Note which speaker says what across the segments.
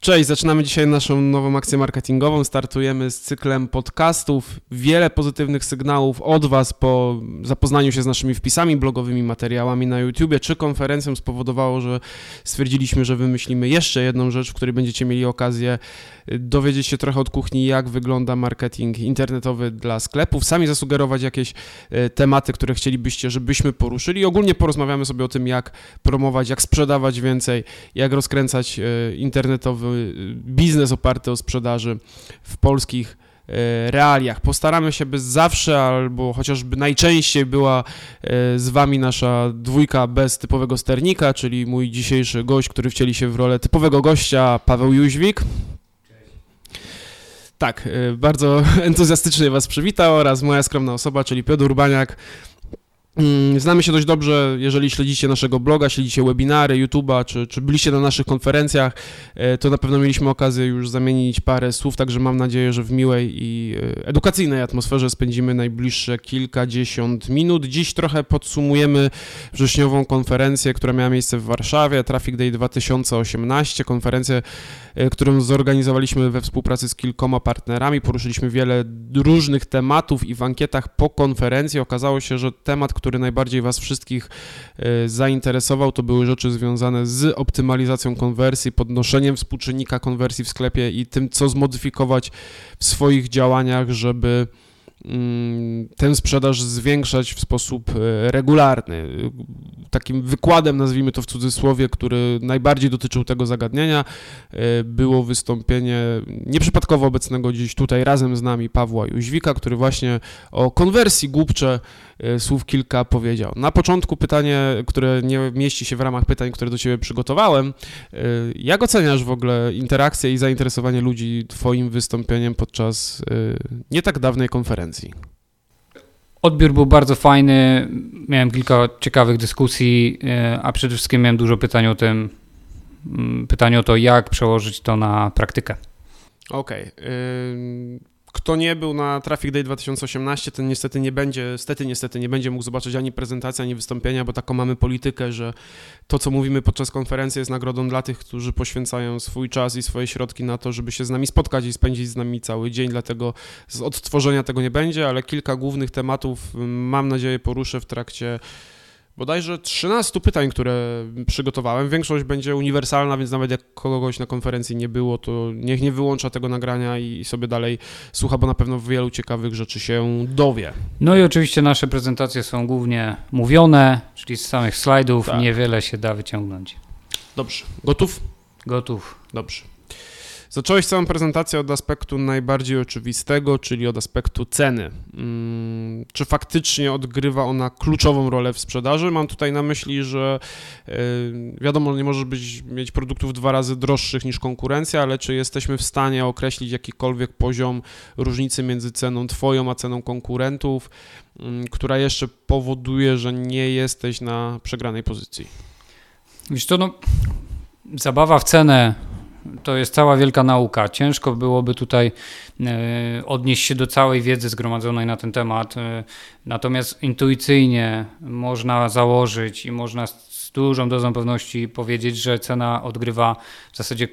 Speaker 1: Cześć, zaczynamy dzisiaj naszą nową akcję marketingową. Startujemy z cyklem podcastów. Wiele pozytywnych sygnałów od Was po zapoznaniu się z naszymi wpisami blogowymi, materiałami na YouTubie czy konferencją spowodowało, że stwierdziliśmy, że wymyślimy jeszcze jedną rzecz, w której będziecie mieli okazję dowiedzieć się trochę od kuchni, jak wygląda marketing internetowy dla sklepów, sami zasugerować jakieś tematy, które chcielibyście, żebyśmy poruszyli. I ogólnie porozmawiamy sobie o tym, jak promować, jak sprzedawać więcej, jak rozkręcać internetowy biznes oparty o sprzedaży w polskich realiach. Postaramy się, by zawsze albo chociażby najczęściej była z Wami nasza dwójka bez typowego sternika, czyli mój dzisiejszy gość, który wcieli się w rolę typowego gościa, Paweł Jóźwik. Tak, bardzo entuzjastycznie Was przywitał oraz moja skromna osoba, czyli Piotr Urbaniak. Znamy się dość dobrze, jeżeli śledzicie naszego bloga, śledzicie webinary, YouTube'a, czy byliście na naszych konferencjach, to na pewno mieliśmy okazję już zamienić parę słów, także mam nadzieję, że w miłej i edukacyjnej atmosferze spędzimy najbliższe kilkadziesiąt minut. Dziś trochę podsumujemy wrześniową konferencję, która miała miejsce w Warszawie, Traffic Day 2018, konferencję, którą zorganizowaliśmy we współpracy z kilkoma partnerami. Poruszyliśmy wiele różnych tematów i w ankietach po konferencji okazało się, że temat, który najbardziej Was wszystkich zainteresował, to były rzeczy związane z optymalizacją konwersji, podnoszeniem współczynnika konwersji w sklepie i tym, co zmodyfikować w swoich działaniach, żeby tę sprzedaż zwiększać w sposób regularny. Takim wykładem, nazwijmy to w cudzysłowie, który najbardziej dotyczył tego zagadnienia, było wystąpienie nieprzypadkowo obecnego dziś tutaj razem z nami Pawła Jóźwika, który właśnie o konwersji głupcze słów kilka powiedział. Na początku pytanie, które nie mieści się w ramach pytań, które do Ciebie przygotowałem. Jak oceniasz w ogóle interakcję i zainteresowanie ludzi Twoim wystąpieniem podczas nie tak dawnej konferencji?
Speaker 2: Odbiór był bardzo fajny, miałem kilka ciekawych dyskusji, a przede wszystkim miałem dużo pytań o to, jak przełożyć to na praktykę.
Speaker 1: Okej. Kto nie był na Traffic Day 2018, ten niestety nie będzie mógł zobaczyć ani prezentacji, ani wystąpienia, bo taką mamy politykę, że to, co mówimy podczas konferencji, jest nagrodą dla tych, którzy poświęcają swój czas i swoje środki na to, żeby się z nami spotkać i spędzić z nami cały dzień, dlatego z odtworzenia tego nie będzie, ale kilka głównych tematów, mam nadzieję, poruszę w trakcie bodajże 13 pytań, które przygotowałem. Większość będzie uniwersalna, więc nawet jak kogoś na konferencji nie było, to niech nie wyłącza tego nagrania i sobie dalej słucha, bo na pewno wielu ciekawych rzeczy się dowie.
Speaker 2: No i oczywiście nasze prezentacje są głównie mówione, czyli z samych slajdów,
Speaker 1: tak.
Speaker 2: Niewiele się da wyciągnąć.
Speaker 1: Dobrze. Gotów?
Speaker 2: Gotów.
Speaker 1: Dobrze. Zacząłeś całą prezentację od aspektu najbardziej oczywistego, czyli od aspektu ceny. Czy faktycznie odgrywa ona kluczową rolę w sprzedaży? Mam tutaj na myśli, że wiadomo, nie możesz mieć produktów 2 razy droższych niż konkurencja, ale czy jesteśmy w stanie określić jakikolwiek poziom różnicy między ceną Twoją a ceną konkurentów, która jeszcze powoduje, że nie jesteś na przegranej pozycji?
Speaker 2: Wiesz co, zabawa w cenę to jest cała wielka nauka. Ciężko byłoby tutaj odnieść się do całej wiedzy zgromadzonej na ten temat, natomiast intuicyjnie można założyć i można z dużą dozą pewności powiedzieć, że cena odgrywa w zasadzie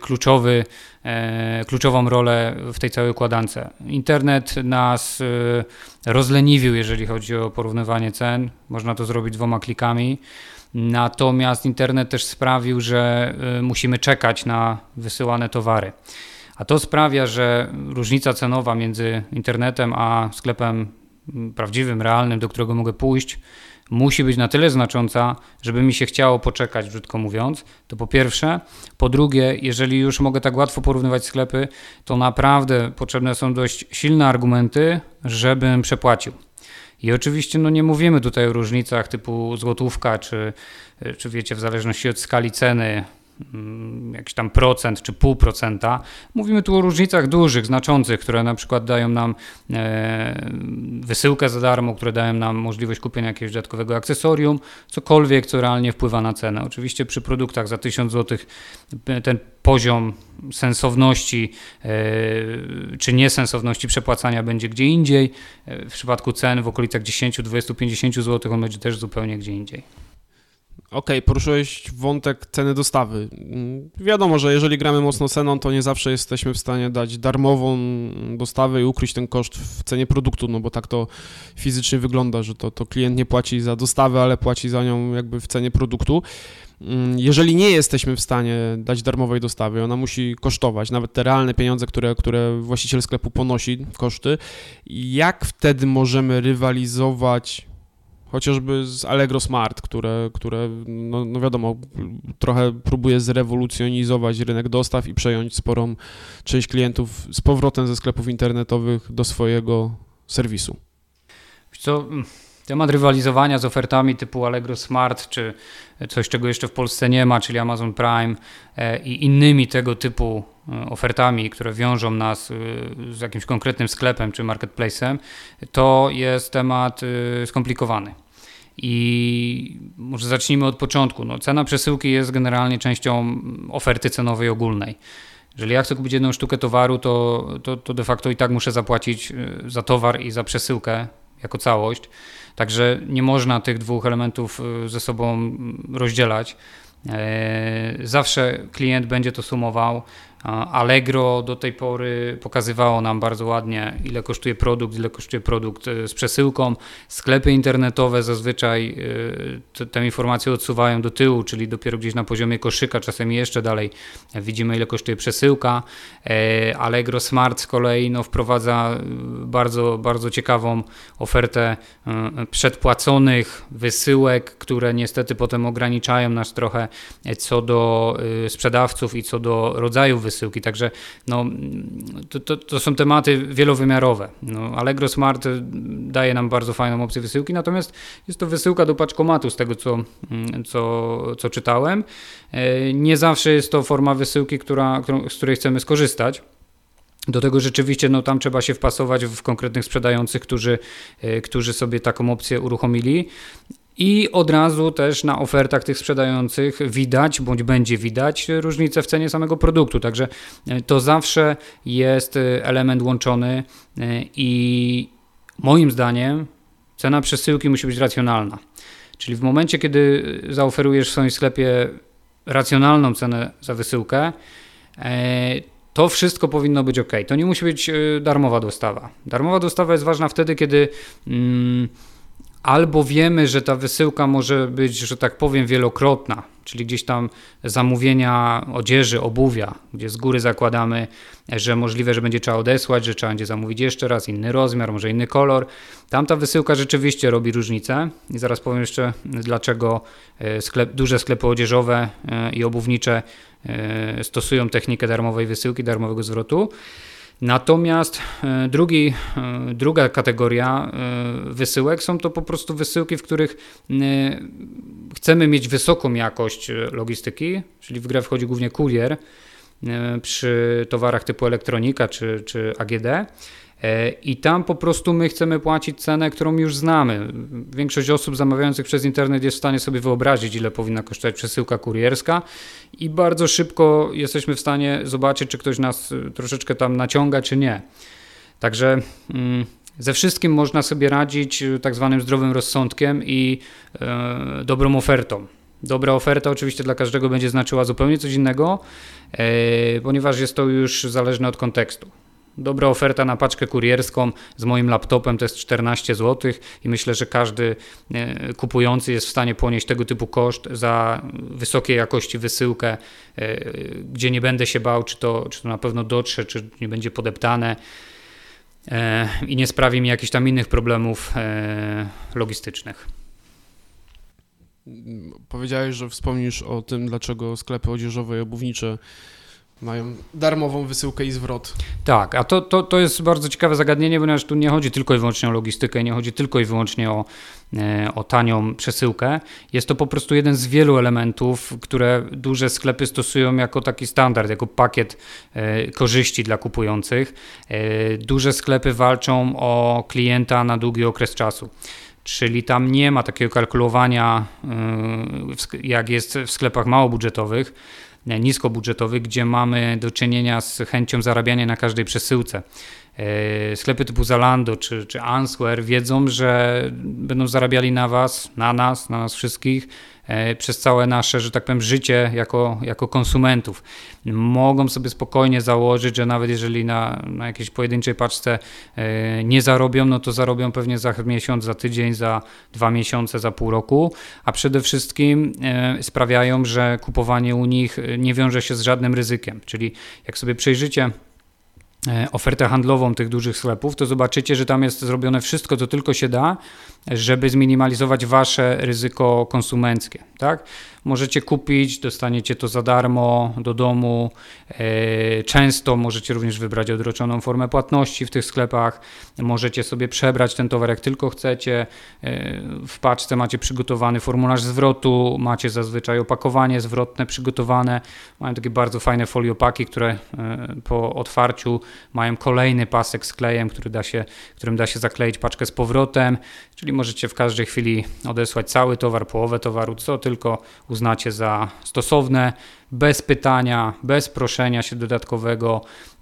Speaker 2: kluczową rolę w tej całej układance. Internet nas rozleniwił, jeżeli chodzi o porównywanie cen. Można to zrobić 2 klikami. Natomiast internet też sprawił, że musimy czekać na wysyłane towary. A to sprawia, że różnica cenowa między internetem a sklepem prawdziwym, realnym, do którego mogę pójść, musi być na tyle znacząca, żeby mi się chciało poczekać, brzydko mówiąc. To po pierwsze. Po drugie, jeżeli już mogę tak łatwo porównywać sklepy, to naprawdę potrzebne są dość silne argumenty, żebym przepłacił. I oczywiście nie mówimy tutaj o różnicach typu złotówka, czy wiecie, w zależności od skali ceny, jakiś tam procent czy 0,5%. Mówimy tu o różnicach dużych, znaczących, które na przykład dają nam wysyłkę za darmo, które dają nam możliwość kupienia jakiegoś dodatkowego akcesorium, cokolwiek, co realnie wpływa na cenę. Oczywiście przy produktach za 1000 zł ten poziom sensowności czy niesensowności przepłacania będzie gdzie indziej. W przypadku cen w okolicach 10, 20, 50 zł on będzie też zupełnie gdzie indziej.
Speaker 1: Okej, poruszyłeś wątek ceny dostawy. Wiadomo, że jeżeli gramy mocno ceną, to nie zawsze jesteśmy w stanie dać darmową dostawę i ukryć ten koszt w cenie produktu, no bo tak to fizycznie wygląda, że to klient nie płaci za dostawę, ale płaci za nią jakby w cenie produktu. Jeżeli nie jesteśmy w stanie dać darmowej dostawy, ona musi kosztować, nawet te realne pieniądze, które właściciel sklepu ponosi, koszty, jak wtedy możemy rywalizować chociażby z Allegro Smart, które no wiadomo, trochę próbuje zrewolucjonizować rynek dostaw i przejąć sporą część klientów z powrotem ze sklepów internetowych do swojego serwisu.
Speaker 2: Co, temat rywalizowania z ofertami typu Allegro Smart, czy coś, czego jeszcze w Polsce nie ma, czyli Amazon Prime i innymi tego typu ofertami, które wiążą nas z jakimś konkretnym sklepem czy marketplace'em, to jest temat skomplikowany. I może zacznijmy od początku. No, cena przesyłki jest generalnie częścią oferty cenowej ogólnej. Jeżeli ja chcę kupić jedną sztukę towaru, to de facto i tak muszę zapłacić za towar i za przesyłkę jako całość. Także nie można tych dwóch elementów ze sobą rozdzielać. Zawsze klient będzie to sumował. Allegro do tej pory pokazywało nam bardzo ładnie, ile kosztuje produkt z przesyłką. Sklepy internetowe zazwyczaj tę informację odsuwają do tyłu, czyli dopiero gdzieś na poziomie koszyka, czasem jeszcze dalej widzimy, ile kosztuje przesyłka. Allegro Smart z kolei wprowadza bardzo, bardzo ciekawą ofertę przedpłaconych wysyłek, które niestety potem ograniczają nas trochę co do sprzedawców i co do rodzaju wysyłki. Także to są tematy wielowymiarowe. Allegro Smart daje nam bardzo fajną opcję wysyłki, natomiast jest to wysyłka do paczkomatu z tego, co czytałem. Nie zawsze jest to forma wysyłki, z której chcemy skorzystać. Do tego rzeczywiście tam trzeba się wpasować w konkretnych sprzedających, którzy sobie taką opcję uruchomili. I od razu też na ofertach tych sprzedających widać, bądź będzie widać różnicę w cenie samego produktu. Także to zawsze jest element łączony i moim zdaniem cena przesyłki musi być racjonalna. Czyli w momencie, kiedy zaoferujesz w swoim sklepie racjonalną cenę za wysyłkę, to wszystko powinno być ok. To nie musi być darmowa dostawa. Darmowa dostawa jest ważna wtedy, kiedy albo wiemy, że ta wysyłka może być, że tak powiem, wielokrotna, czyli gdzieś tam zamówienia odzieży, obuwia, gdzie z góry zakładamy, że możliwe, że będzie trzeba odesłać, że trzeba będzie zamówić jeszcze raz inny rozmiar, może inny kolor. Tam ta wysyłka rzeczywiście robi różnicę i zaraz powiem jeszcze, dlaczego duże sklepy odzieżowe i obuwnicze stosują technikę darmowej wysyłki, darmowego zwrotu. Natomiast druga kategoria wysyłek są to po prostu wysyłki, w których chcemy mieć wysoką jakość logistyki, czyli w grę wchodzi głównie kurier przy towarach typu elektronika czy AGD. I tam po prostu my chcemy płacić cenę, którą już znamy. Większość osób zamawiających przez internet jest w stanie sobie wyobrazić, ile powinna kosztować przesyłka kurierska i bardzo szybko jesteśmy w stanie zobaczyć, czy ktoś nas troszeczkę tam naciąga, czy nie. Także ze wszystkim można sobie radzić tak zwanym zdrowym rozsądkiem i dobrą ofertą. Dobra oferta oczywiście dla każdego będzie znaczyła zupełnie coś innego, ponieważ jest to już zależne od kontekstu. Dobra oferta na paczkę kurierską z moim laptopem to jest 14 zł i myślę, że każdy kupujący jest w stanie ponieść tego typu koszt za wysokiej jakości wysyłkę, gdzie nie będę się bał, czy to na pewno dotrze, czy nie będzie podeptane i nie sprawi mi jakichś tam innych problemów logistycznych.
Speaker 1: Powiedziałeś, że wspomnisz o tym, dlaczego sklepy odzieżowe i obuwnicze mają darmową wysyłkę i zwrot.
Speaker 2: Tak, a to jest bardzo ciekawe zagadnienie, ponieważ tu nie chodzi tylko i wyłącznie o logistykę, nie chodzi tylko i wyłącznie o tanią przesyłkę. Jest to po prostu jeden z wielu elementów, które duże sklepy stosują jako taki standard, jako pakiet korzyści dla kupujących. Duże sklepy walczą o klienta na długi okres czasu. Czyli tam nie ma takiego kalkulowania, jak jest w sklepach małobudżetowych, niskobudżetowych, gdzie mamy do czynienia z chęcią zarabiania na każdej przesyłce. sklepy typu Zalando czy Answear wiedzą, że będą zarabiali na nas wszystkich przez całe nasze, że tak powiem, życie jako konsumentów. Mogą sobie spokojnie założyć, że nawet jeżeli na jakiejś pojedynczej paczce nie zarobią, no to zarobią pewnie za miesiąc, za tydzień, za 2 miesiące, za pół roku, a przede wszystkim sprawiają, że kupowanie u nich nie wiąże się z żadnym ryzykiem. Czyli jak sobie przejrzycie ofertę handlową tych dużych sklepów, to zobaczycie, że tam jest zrobione wszystko, co tylko się da, żeby zminimalizować wasze ryzyko konsumenckie, tak? Możecie kupić, dostaniecie to za darmo do domu, często możecie również wybrać odroczoną formę płatności w tych sklepach, możecie sobie przebrać ten towar jak tylko chcecie, w paczce macie przygotowany formularz zwrotu, macie zazwyczaj opakowanie zwrotne przygotowane, mają takie bardzo fajne foliopaki, które po otwarciu mają kolejny pasek z klejem, którym da się zakleić paczkę z powrotem, czyli możecie w każdej chwili odesłać cały towar, połowę towaru, co tylko uznacie za stosowne, bez pytania, bez proszenia się dodatkowego,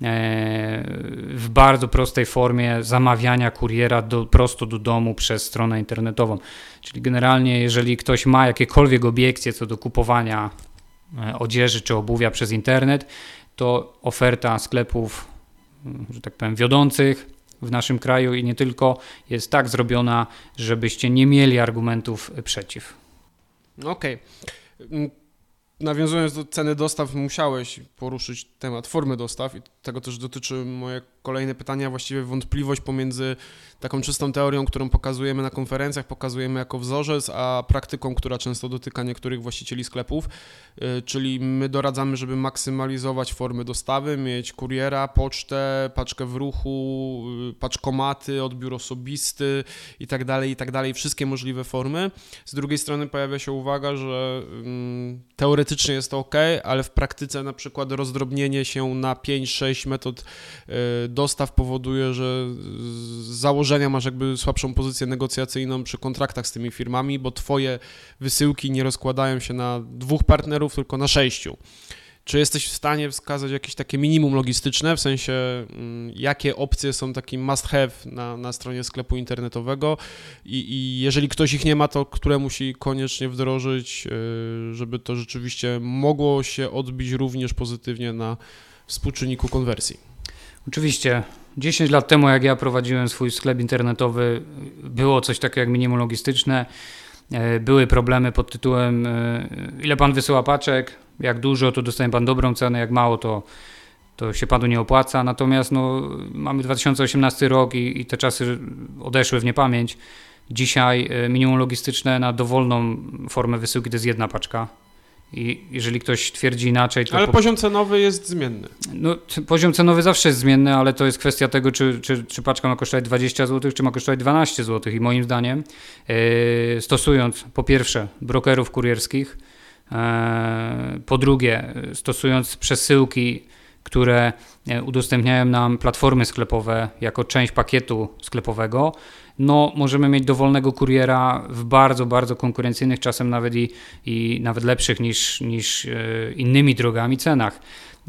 Speaker 2: w bardzo prostej formie zamawiania kuriera prosto do domu przez stronę internetową. Czyli generalnie, jeżeli ktoś ma jakiekolwiek obiekcje co do kupowania odzieży czy obuwia przez internet, to oferta sklepów, że tak powiem, wiodących w naszym kraju i nie tylko, jest tak zrobiona, żebyście nie mieli argumentów przeciw.
Speaker 1: Okej. Nawiązując do ceny dostaw, musiałeś poruszyć temat formy dostaw i tego też dotyczy moje kolejne pytanie, a właściwie wątpliwość pomiędzy taką czystą teorią, którą pokazujemy na konferencjach, pokazujemy jako wzorzec, a praktyką, która często dotyka niektórych właścicieli sklepów, czyli my doradzamy, żeby maksymalizować formy dostawy, mieć kuriera, pocztę, paczkę w ruchu, paczkomaty, odbiór osobisty i tak dalej, wszystkie możliwe formy. Z drugiej strony pojawia się uwaga, że teoretycznie jest to ok, ale w praktyce na przykład rozdrobnienie się na 5-6 metod dostaw powoduje, że z założenia masz jakby słabszą pozycję negocjacyjną przy kontraktach z tymi firmami, bo twoje wysyłki nie rozkładają się na 2 partnerów, tylko na 6. Czy jesteś w stanie wskazać jakieś takie minimum logistyczne, w sensie jakie opcje są takim must have na stronie sklepu internetowego i jeżeli ktoś ich nie ma, to które musi koniecznie wdrożyć, żeby to rzeczywiście mogło się odbić również pozytywnie na współczynniku konwersji?
Speaker 2: Oczywiście. 10 lat temu, jak ja prowadziłem swój sklep internetowy, było coś takiego jak minimum logistyczne. Były problemy pod tytułem ile pan wysyła paczek, jak dużo, to dostanie pan dobrą cenę, jak mało, to się panu nie opłaca. Natomiast mamy 2018 rok i te czasy odeszły w niepamięć. Dzisiaj minimum logistyczne na dowolną formę wysyłki to jest 1 paczka. I jeżeli ktoś twierdzi inaczej, to...
Speaker 1: Ale poziom cenowy jest zmienny.
Speaker 2: Poziom cenowy zawsze jest zmienny, ale to jest kwestia tego, czy paczka ma kosztować 20 zł, czy ma kosztować 12 zł. I moim zdaniem, stosując po pierwsze brokerów kurierskich, po drugie stosując przesyłki, które udostępniają nam platformy sklepowe jako część pakietu sklepowego, możemy mieć dowolnego kuriera w bardzo, bardzo konkurencyjnych, czasem nawet i nawet lepszych niż innymi drogami cenach.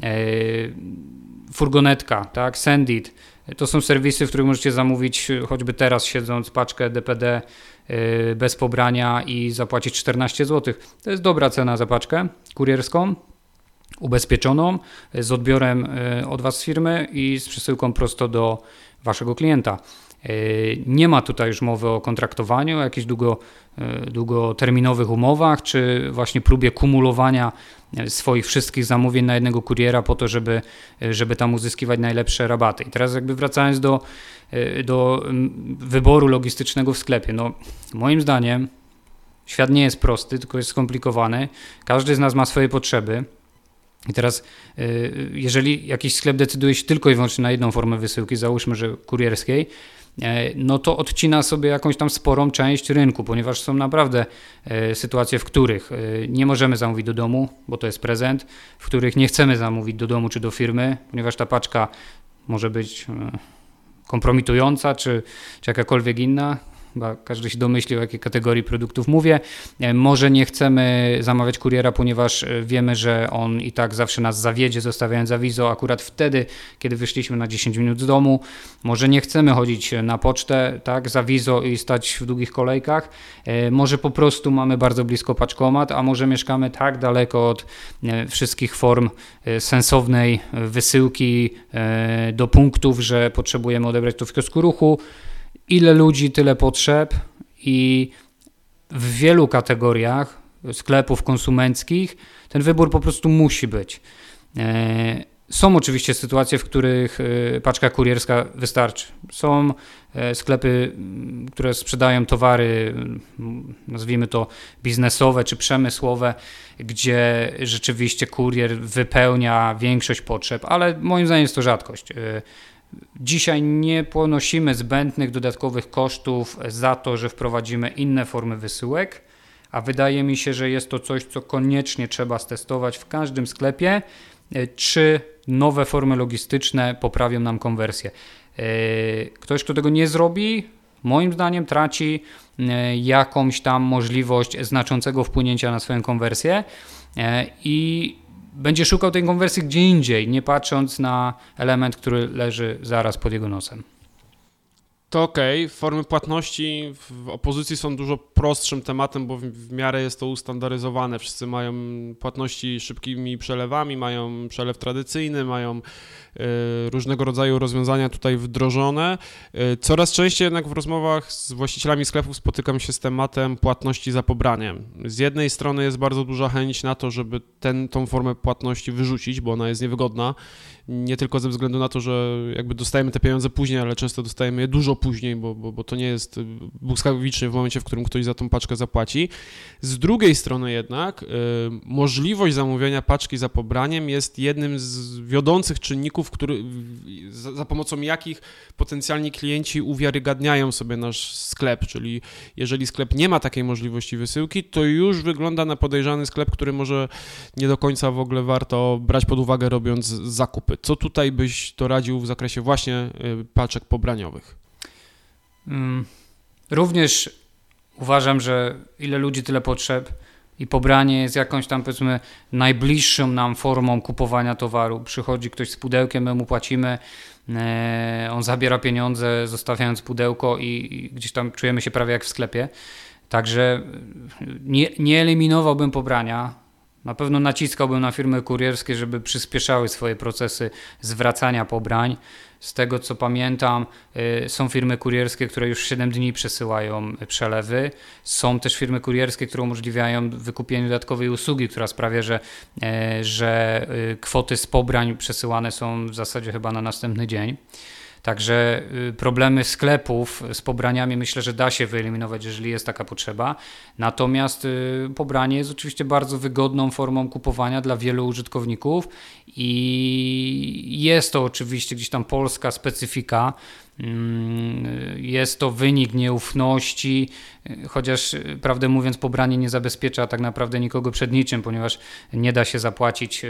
Speaker 2: Furgonetka, tak, Sendit, to są serwisy, w których możecie zamówić choćby teraz siedząc paczkę DPD bez pobrania i zapłacić 14 zł. To jest dobra cena za paczkę kurierską, ubezpieczoną, z odbiorem od Was z firmy i z przesyłką prosto do Waszego klienta. Nie ma tutaj już mowy o kontraktowaniu, o jakichś długoterminowych umowach, czy właśnie próbie kumulowania swoich wszystkich zamówień na jednego kuriera po to, żeby tam uzyskiwać najlepsze rabaty. I teraz jakby wracając do wyboru logistycznego w sklepie. Moim zdaniem świat nie jest prosty, tylko jest skomplikowany. Każdy z nas ma swoje potrzeby. I teraz, jeżeli jakiś sklep decyduje się tylko i wyłącznie na jedną formę wysyłki, załóżmy, że kurierskiej, to odcina sobie jakąś tam sporą część rynku, ponieważ są naprawdę sytuacje, w których nie możemy zamówić do domu, bo to jest prezent, w których nie chcemy zamówić do domu czy do firmy, ponieważ ta paczka może być kompromitująca czy jakakolwiek inna. chyba każdy się domyślił, o jakiej kategorii produktów mówię. Może nie chcemy zamawiać kuriera, ponieważ wiemy, że on i tak zawsze nas zawiedzie, zostawiając awizo akurat wtedy, kiedy wyszliśmy na 10 minut z domu. Może nie chcemy chodzić na pocztę, tak, z awizo i stać w długich kolejkach. Może po prostu mamy bardzo blisko paczkomat, a może mieszkamy tak daleko od wszystkich form sensownej wysyłki do punktów, że potrzebujemy odebrać to w kiosku ruchu. Ile ludzi, tyle potrzeb i w wielu kategoriach sklepów konsumenckich ten wybór po prostu musi być. Są oczywiście sytuacje, w których paczka kurierska wystarczy. Są sklepy, które sprzedają towary, nazwijmy to biznesowe czy przemysłowe, gdzie rzeczywiście kurier wypełnia większość potrzeb, ale moim zdaniem jest to rzadkość. Dzisiaj nie ponosimy zbędnych dodatkowych kosztów za to, że wprowadzimy inne formy wysyłek, a wydaje mi się, że jest to coś, co koniecznie trzeba stestować w każdym sklepie, czy nowe formy logistyczne poprawią nam konwersję. Ktoś, kto tego nie zrobi, moim zdaniem traci jakąś tam możliwość znaczącego wpłynięcia na swoją konwersję i będzie szukał tej konwersji gdzie indziej, nie patrząc na element, który leży zaraz pod jego nosem.
Speaker 1: To okej, formy płatności w opozycji są dużo prostszym tematem, bo w miarę jest to ustandaryzowane. Wszyscy mają płatności szybkimi przelewami, mają przelew tradycyjny, mają różnego rodzaju rozwiązania tutaj wdrożone. Coraz częściej jednak w rozmowach z właścicielami sklepów spotykam się z tematem płatności za pobraniem. Z jednej strony jest bardzo duża chęć na to, żeby tą formę płatności wyrzucić, bo ona jest niewygodna. Nie tylko ze względu na to, że jakby dostajemy te pieniądze później, ale często dostajemy je dużo później, bo to nie jest błyskawicznie w momencie, w którym ktoś za tą paczkę zapłaci. Z drugiej strony jednak możliwość zamówienia paczki za pobraniem jest jednym z wiodących czynników, za pomocą jakich potencjalni klienci uwiarygadniają sobie nasz sklep, czyli jeżeli sklep nie ma takiej możliwości wysyłki, to już wygląda na podejrzany sklep, który może nie do końca w ogóle warto brać pod uwagę, robiąc zakupy. Co tutaj byś doradził w zakresie właśnie paczek pobraniowych?
Speaker 2: Również uważam, że ile ludzi, tyle potrzeb i pobranie jest jakąś tam, powiedzmy, najbliższą nam formą kupowania towaru. Przychodzi ktoś z pudełkiem, my mu płacimy, on zabiera pieniądze, zostawiając pudełko i gdzieś tam czujemy się prawie jak w sklepie. Także nie eliminowałbym pobrania. Na pewno naciskałbym na firmy kurierskie, żeby przyspieszały swoje procesy zwracania pobrań. Z tego co pamiętam, są firmy kurierskie, które już 7 dni przesyłają przelewy. Są też firmy kurierskie, które umożliwiają wykupienie dodatkowej usługi, która sprawia, że kwoty z pobrań przesyłane są w zasadzie chyba na następny dzień. Także problemy sklepów z pobraniami myślę, że da się wyeliminować, jeżeli jest taka potrzeba. Natomiast pobranie jest oczywiście bardzo wygodną formą kupowania dla wielu użytkowników i jest to oczywiście gdzieś tam polska specyfika. Jest to wynik nieufności, chociaż prawdę mówiąc pobranie nie zabezpiecza tak naprawdę nikogo przed niczym, ponieważ nie da się zapłacić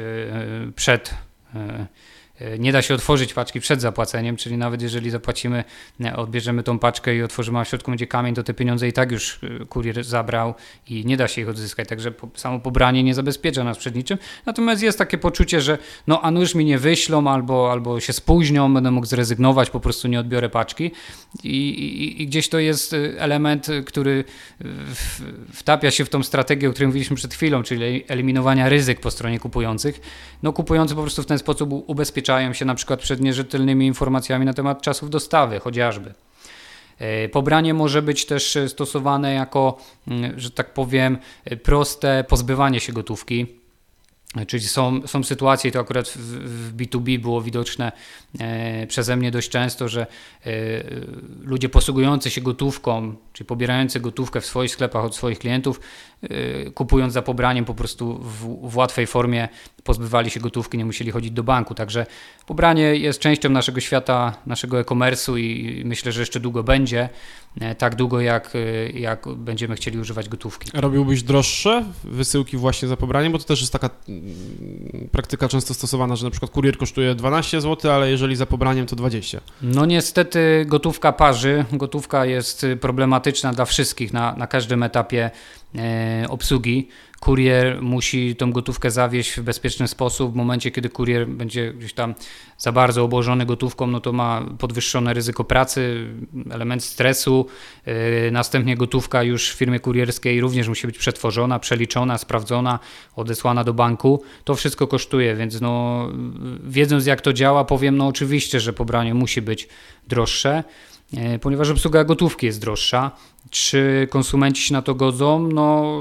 Speaker 2: nie da się otworzyć paczki przed zapłaceniem, czyli nawet jeżeli zapłacimy, odbierzemy tą paczkę i otworzymy, a w środku będzie kamień, to te pieniądze i tak już kurier zabrał i nie da się ich odzyskać, także samo pobranie nie zabezpiecza nas przed niczym. Natomiast jest takie poczucie, że a nuż mi nie wyślą albo się spóźnią, będę mógł zrezygnować, po prostu nie odbiorę paczki i gdzieś to jest element, który wtapia się w tą strategię, o której mówiliśmy przed chwilą, czyli eliminowania ryzyk po stronie kupujących. Kupujący po prostu w ten sposób ubezpieczają się na przykład przed nierzetelnymi informacjami na temat czasów dostawy, chociażby. Pobranie może być też stosowane jako, że tak powiem, proste pozbywanie się gotówki. Czyli są sytuacje, i to akurat w B2B było widoczne przeze mnie dość często, że ludzie posługujący się gotówką, czyli pobierający gotówkę w swoich sklepach od swoich klientów, kupując za pobraniem po prostu w łatwej formie pozbywali się gotówki, nie musieli chodzić do banku. Także Pobranie jest częścią naszego świata, naszego e-commerce'u i myślę, że jeszcze długo będzie, tak długo jak będziemy chcieli używać gotówki.
Speaker 1: A robiłbyś droższe wysyłki właśnie za pobraniem, bo to też jest taka praktyka często stosowana, że na przykład kurier kosztuje 12 zł, ale jeżeli za pobraniem to 20.
Speaker 2: No niestety gotówka parzy, gotówka jest problematyczna dla wszystkich na każdym etapie obsługi. Kurier musi tą gotówkę zawieźć w bezpieczny sposób. W momencie, kiedy kurier będzie gdzieś tam za bardzo obłożony gotówką, no to ma podwyższone ryzyko pracy, element stresu. Następnie gotówka już w firmie kurierskiej również musi być przetworzona, przeliczona, sprawdzona, odesłana do banku. To wszystko kosztuje, więc no, wiedząc jak to działa, powiem, no oczywiście, że pobranie musi być droższe, ponieważ obsługa gotówki jest droższa. Czy konsumenci się na to godzą? No,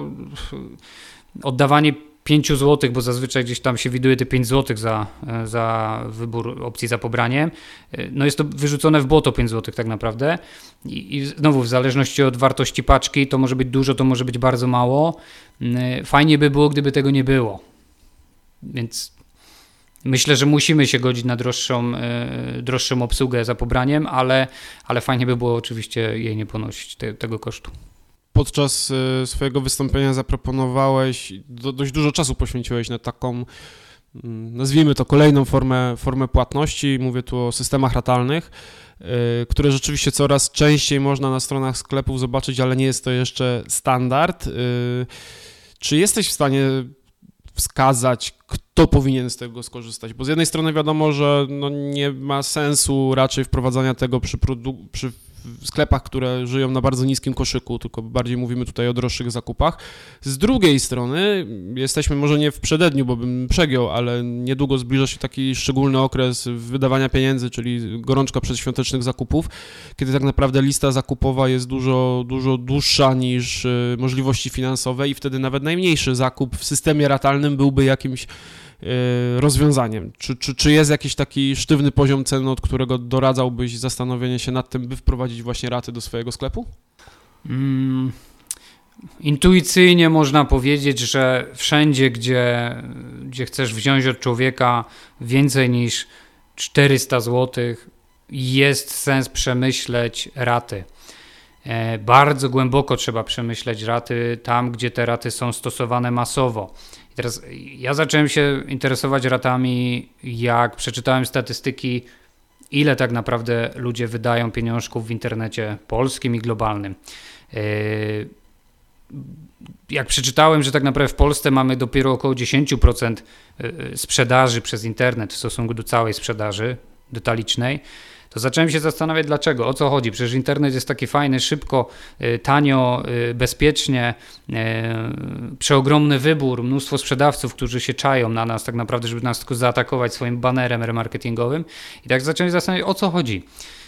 Speaker 2: oddawanie 5 zł, bo zazwyczaj gdzieś tam się widuje te 5 zł za wybór opcji za pobraniem, no jest to wyrzucone w błoto 5 zł tak naprawdę i znowu w zależności od wartości paczki to może być dużo, to może być bardzo mało. Fajnie by było, gdyby tego nie było, więc myślę, że musimy się godzić na droższą obsługę za pobraniem, ale fajnie by było oczywiście jej nie ponosić, tego kosztu.
Speaker 1: Podczas swojego wystąpienia zaproponowałeś, dość dużo czasu poświęciłeś na taką, nazwijmy to, kolejną formę płatności. Mówię tu o systemach ratalnych, które rzeczywiście coraz częściej można na stronach sklepów zobaczyć, ale nie jest to jeszcze standard. Czy jesteś w stanie wskazać, kto powinien z tego skorzystać? Bo z jednej strony wiadomo, że no nie ma sensu raczej wprowadzania tego przy sklepach, które żyją na bardzo niskim koszyku, tylko bardziej mówimy tutaj o droższych zakupach. Z drugiej strony jesteśmy może nie w przededniu, bo bym przegiął, ale niedługo zbliża się taki szczególny okres wydawania pieniędzy, czyli gorączka przedświątecznych zakupów, kiedy tak naprawdę lista zakupowa jest dużo dłuższa niż możliwości finansowe i wtedy nawet najmniejszy zakup w systemie ratalnym byłby jakimś rozwiązaniem. Czy jest jakiś taki sztywny poziom cen, od którego doradzałbyś zastanowienie się nad tym, by wprowadzić właśnie raty do swojego sklepu?
Speaker 2: Intuicyjnie można powiedzieć, że wszędzie, gdzie chcesz wziąć od człowieka więcej niż 400 zł, jest sens przemyśleć raty. Bardzo głęboko trzeba przemyśleć raty tam, gdzie te raty są stosowane masowo. I teraz ja zacząłem się interesować ratami, jak przeczytałem statystyki, ile tak naprawdę ludzie wydają pieniążków w internecie polskim i globalnym. Jak przeczytałem, że tak naprawdę w Polsce mamy dopiero około 10% sprzedaży przez internet w stosunku do całej sprzedaży detalicznej, to zacząłem się zastanawiać dlaczego, o co chodzi. Przecież internet jest taki fajny, szybko, tanio, bezpiecznie, przeogromny wybór, mnóstwo sprzedawców, którzy się czają na nas tak naprawdę, żeby nas tylko zaatakować swoim banerem remarketingowym. I tak zacząłem się zastanawiać, o co chodzi.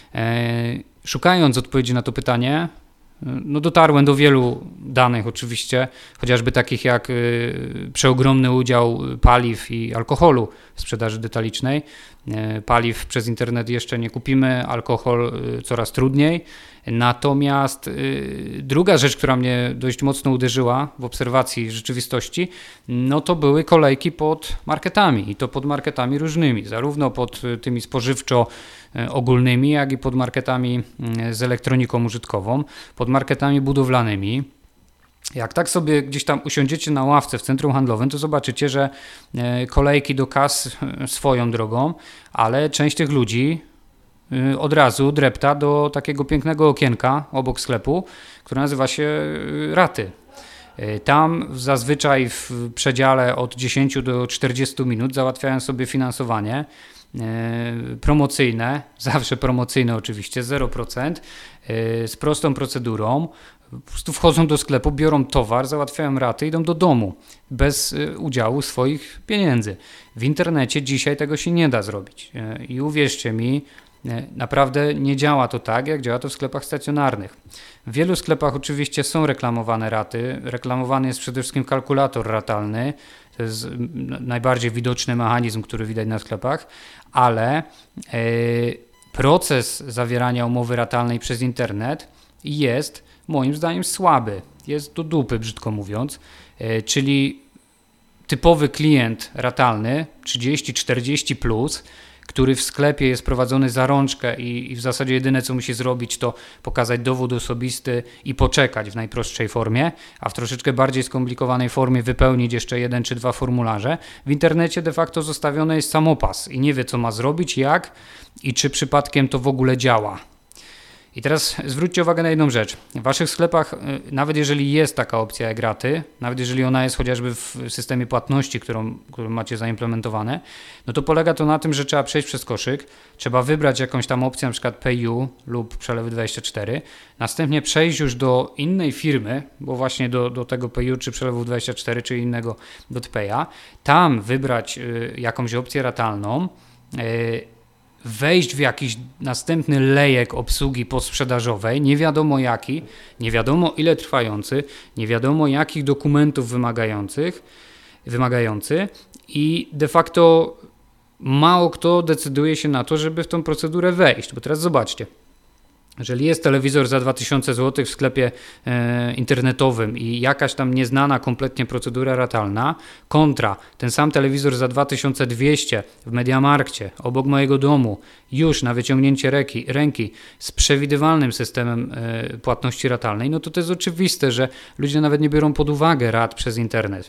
Speaker 2: Szukając odpowiedzi na to pytanie, no dotarłem do wielu danych oczywiście, chociażby takich jak przeogromny udział paliw i alkoholu w sprzedaży detalicznej. Paliw przez internet jeszcze nie kupimy, alkohol coraz trudniej. Natomiast druga rzecz, która mnie dość mocno uderzyła w obserwacji rzeczywistości, no to były kolejki pod marketami i to pod marketami różnymi, zarówno pod tymi spożywczo ogólnymi, jak i pod marketami z elektroniką użytkową, pod marketami budowlanymi. Jak tak sobie gdzieś tam usiądziecie na ławce w centrum handlowym, to zobaczycie, że kolejki do kas swoją drogą, ale część tych ludzi od razu drepta do takiego pięknego okienka obok sklepu, które nazywa się raty. Tam zazwyczaj w przedziale od 10 do 40 minut załatwiają sobie finansowanie promocyjne, zawsze promocyjne oczywiście, 0%, z prostą procedurą. Po prostu wchodzą do sklepu, biorą towar, załatwiają raty, idą do domu bez udziału swoich pieniędzy. W internecie dzisiaj tego się nie da zrobić i uwierzcie mi, naprawdę nie działa to tak, jak działa to w sklepach stacjonarnych. W wielu sklepach oczywiście są reklamowane raty, reklamowany jest przede wszystkim kalkulator ratalny, to jest najbardziej widoczny mechanizm, który widać na sklepach, ale proces zawierania umowy ratalnej przez internet jest moim zdaniem słaby, jest do dupy, brzydko mówiąc, czyli typowy klient ratalny 30-40 plus który w sklepie jest prowadzony za rączkę i w zasadzie jedyne co musi zrobić to pokazać dowód osobisty i poczekać w najprostszej formie, a w troszeczkę bardziej skomplikowanej formie wypełnić jeszcze 1 czy 2 formularze. W internecie de facto zostawiony jest samopas i nie wie co ma zrobić, jak i czy przypadkiem to w ogóle działa. I teraz zwróćcie uwagę na jedną rzecz. W waszych sklepach, nawet jeżeli jest taka opcja jak raty, nawet jeżeli ona jest chociażby w systemie płatności, którą macie zaimplementowane, no to polega to na tym, że trzeba przejść przez koszyk, trzeba wybrać jakąś tam opcję, na przykład PayU lub Przelewy24, następnie przejść już do innej firmy, bo właśnie do tego PayU czy Przelewów24 czy innego DotPaya, tam wybrać jakąś opcję ratalną, wejść w jakiś następny lejek obsługi posprzedażowej, nie wiadomo jaki, nie wiadomo ile trwający, nie wiadomo jakich dokumentów wymagający i de facto mało kto decyduje się na to, żeby w tą procedurę wejść, bo teraz zobaczcie. Jeżeli jest telewizor za 2000 zł w sklepie internetowym i jakaś tam nieznana kompletnie procedura ratalna kontra ten sam telewizor za 2200 w Mediamarkcie obok mojego domu już na wyciągnięcie ręki z przewidywalnym systemem płatności ratalnej, no to jest oczywiste, że ludzie nawet nie biorą pod uwagę rat przez internet.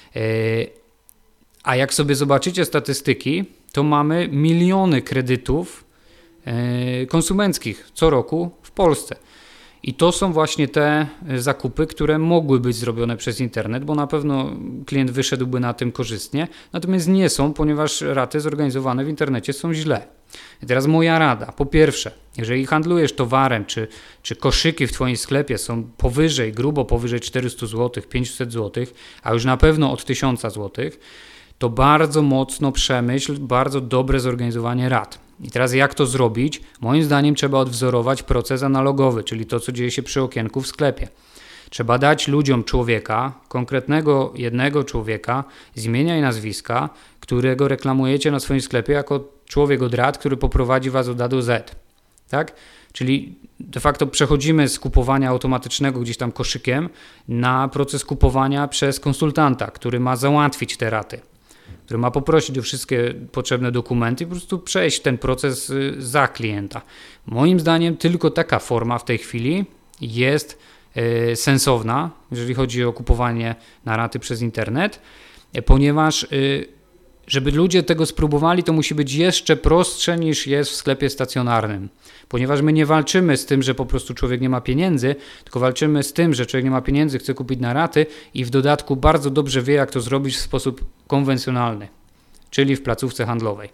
Speaker 2: A jak sobie zobaczycie statystyki, to mamy miliony kredytów konsumenckich co roku w Polsce. I to są właśnie te zakupy, które mogły być zrobione przez internet, bo na pewno klient wyszedłby na tym korzystnie, natomiast nie są, ponieważ raty zorganizowane w internecie są źle. I teraz moja rada. Po pierwsze, jeżeli handlujesz towarem, czy koszyki w twoim sklepie są grubo powyżej 400 zł, 500 zł, a już na pewno od 1000 zł, to bardzo mocno przemyśl, bardzo dobre zorganizowanie rat. I teraz jak to zrobić? Moim zdaniem trzeba odwzorować proces analogowy, czyli to, co dzieje się przy okienku w sklepie. Trzeba dać ludziom człowieka, konkretnego jednego człowieka z imienia i nazwiska, którego reklamujecie na swoim sklepie jako człowiek od rat, który poprowadzi was od A do Z. Tak? Czyli de facto przechodzimy z kupowania automatycznego gdzieś tam koszykiem na proces kupowania przez konsultanta, który ma załatwić te raty, który ma poprosić o wszystkie potrzebne dokumenty i po prostu przejść ten proces za klienta. Moim zdaniem tylko taka forma w tej chwili jest sensowna, jeżeli chodzi o kupowanie na raty przez internet, ponieważ żeby ludzie tego spróbowali, to musi być jeszcze prostsze niż jest w sklepie stacjonarnym. Ponieważ my nie walczymy z tym, że po prostu człowiek nie ma pieniędzy, tylko walczymy z tym, że człowiek nie ma pieniędzy, chce kupić na raty i w dodatku bardzo dobrze wie, jak to zrobić w sposób konwencjonalny, czyli w placówce handlowej.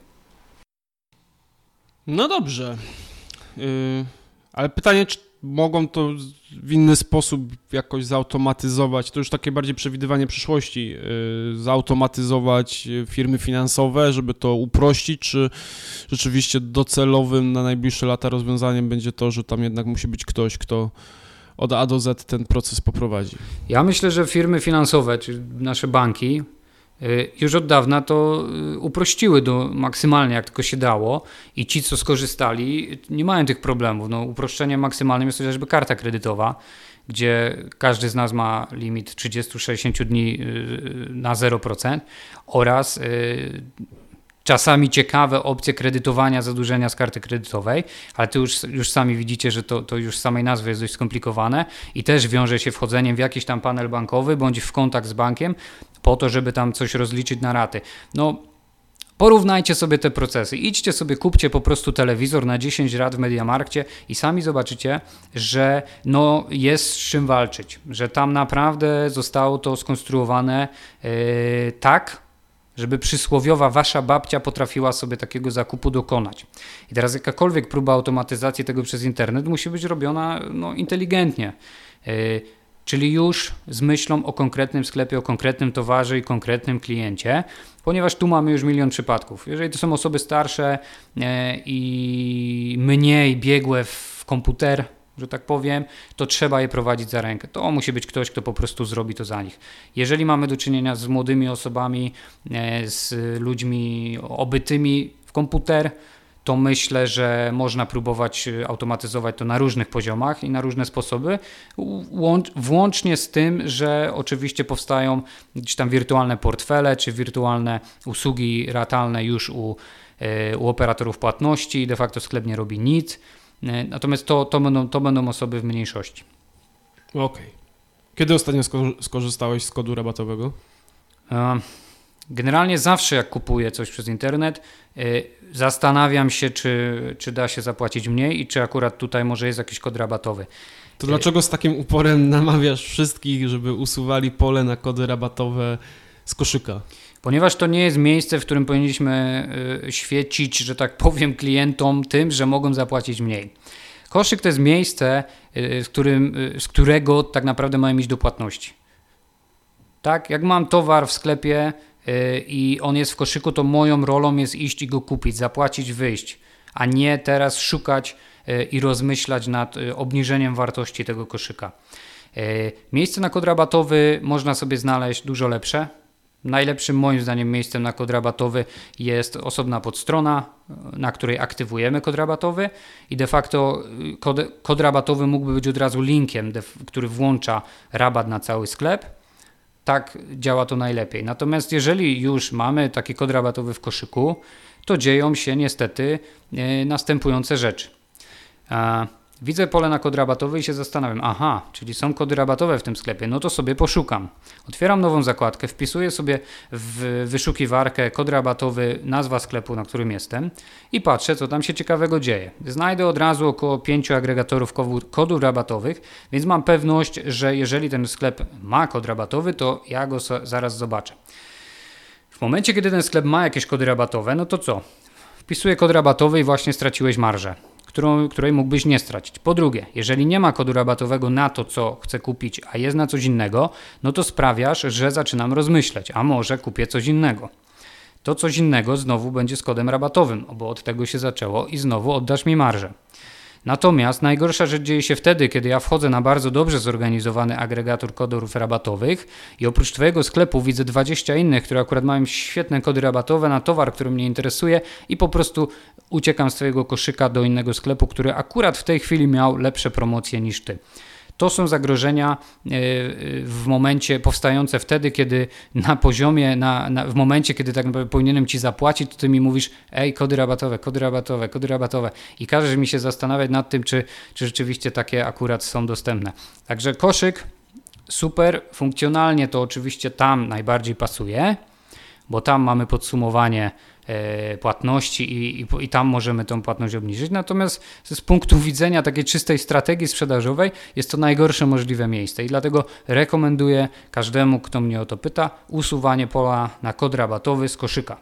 Speaker 1: No dobrze, ale pytanie, czy mogą to w inny sposób jakoś zautomatyzować, to już takie bardziej przewidywanie przyszłości, zautomatyzować firmy finansowe, żeby to uprościć, czy rzeczywiście docelowym na najbliższe lata rozwiązaniem będzie to, że tam jednak musi być ktoś, kto od A do Z ten proces poprowadzi?
Speaker 2: Ja myślę, że firmy finansowe, czy nasze banki, już od dawna to uprościły maksymalnie, jak tylko się dało i ci, co skorzystali, nie mają tych problemów. No, uproszczeniem maksymalnym jest chociażby karta kredytowa, gdzie każdy z nas ma limit 30-60 dni na 0% oraz czasami ciekawe opcje kredytowania zadłużenia z karty kredytowej, ale to już sami widzicie, że to już z samej nazwy jest dość skomplikowane i też wiąże się wchodzeniem w jakiś tam panel bankowy bądź w kontakt z bankiem po to, żeby tam coś rozliczyć na raty. No, porównajcie sobie te procesy. Idźcie sobie, kupcie po prostu telewizor na 10 rat w Mediamarkcie i sami zobaczycie, że no jest z czym walczyć, że tam naprawdę zostało to skonstruowane tak, żeby przysłowiowa wasza babcia potrafiła sobie takiego zakupu dokonać. I teraz jakakolwiek próba automatyzacji tego przez internet musi być robiona inteligentnie, czyli już z myślą o konkretnym sklepie, o konkretnym towarze i konkretnym kliencie, ponieważ tu mamy już milion przypadków. Jeżeli to są osoby starsze i mniej biegłe w komputer, że tak powiem, to trzeba je prowadzić za rękę. To musi być ktoś, kto po prostu zrobi to za nich. Jeżeli mamy do czynienia z młodymi osobami, z ludźmi obytymi w komputer, to myślę, że można próbować automatyzować to na różnych poziomach i na różne sposoby, włącznie z tym, że oczywiście powstają gdzieś tam wirtualne portfele czy wirtualne usługi ratalne już u u operatorów płatności i de facto sklep nie robi nic. Natomiast to będą osoby w mniejszości.
Speaker 1: Okej. Kiedy ostatnio skorzystałeś z kodu rabatowego?
Speaker 2: Generalnie zawsze jak kupuję coś przez internet, zastanawiam się, czy da się zapłacić mniej i czy akurat tutaj może jest jakiś kod rabatowy.
Speaker 1: To dlaczego z takim uporem namawiasz wszystkich, żeby usuwali pole na kody rabatowe z koszyka?
Speaker 2: Ponieważ to nie jest miejsce, w którym powinniśmy świecić, że tak powiem, klientom tym, że mogą zapłacić mniej. Koszyk to jest miejsce, z którego tak naprawdę mają iść do płatności. Tak, jak mam towar w sklepie i on jest w koszyku, to moją rolą jest iść i go kupić, zapłacić, wyjść, a nie teraz szukać i rozmyślać nad obniżeniem wartości tego koszyka. Miejsce na kod rabatowy można sobie znaleźć dużo lepsze. Najlepszym moim zdaniem miejscem na kod rabatowy jest osobna podstrona, na której aktywujemy kod rabatowy i de facto kod rabatowy mógłby być od razu linkiem, który włącza rabat na cały sklep. Tak działa to najlepiej. Natomiast jeżeli już mamy taki kod rabatowy w koszyku, to dzieją się niestety następujące rzeczy. Widzę pole na kod rabatowy i się zastanawiam, czyli są kody rabatowe w tym sklepie, no to sobie poszukam. Otwieram nową zakładkę, wpisuję sobie w wyszukiwarkę kod rabatowy, nazwa sklepu, na którym jestem i patrzę, co tam się ciekawego dzieje. Znajdę od razu około 5 agregatorów kodów rabatowych, więc mam pewność, że jeżeli ten sklep ma kod rabatowy, to ja go zaraz zobaczę. W momencie, kiedy ten sklep ma jakieś kody rabatowe, no to co? Wpisuję kod rabatowy i właśnie straciłeś marżę, której mógłbyś nie stracić. Po drugie, jeżeli nie ma kodu rabatowego na to, co chcę kupić, a jest na coś innego, no to sprawiasz, że zaczynam rozmyśleć, a może kupię coś innego. To coś innego znowu będzie z kodem rabatowym, bo od tego się zaczęło i znowu oddasz mi marżę. Natomiast najgorsza rzecz dzieje się wtedy, kiedy ja wchodzę na bardzo dobrze zorganizowany agregator kodów rabatowych i oprócz Twojego sklepu widzę 20 innych, które akurat mają świetne kody rabatowe na towar, który mnie interesuje i po prostu uciekam z Twojego koszyka do innego sklepu, który akurat w tej chwili miał lepsze promocje niż Ty. To są zagrożenia w momencie powstające wtedy, kiedy na poziomie, w momencie, kiedy tak naprawdę powinienem Ci zapłacić, to Ty mi mówisz, kody rabatowe, kody rabatowe, kody rabatowe i każesz mi się zastanawiać nad tym, czy rzeczywiście takie akurat są dostępne. Także koszyk super, funkcjonalnie to oczywiście tam najbardziej pasuje, bo tam mamy podsumowanie płatności i tam możemy tą płatność obniżyć. Natomiast z punktu widzenia takiej czystej strategii sprzedażowej jest to najgorsze możliwe miejsce i dlatego rekomenduję każdemu, kto mnie o to pyta, usuwanie pola na kod rabatowy z koszyka.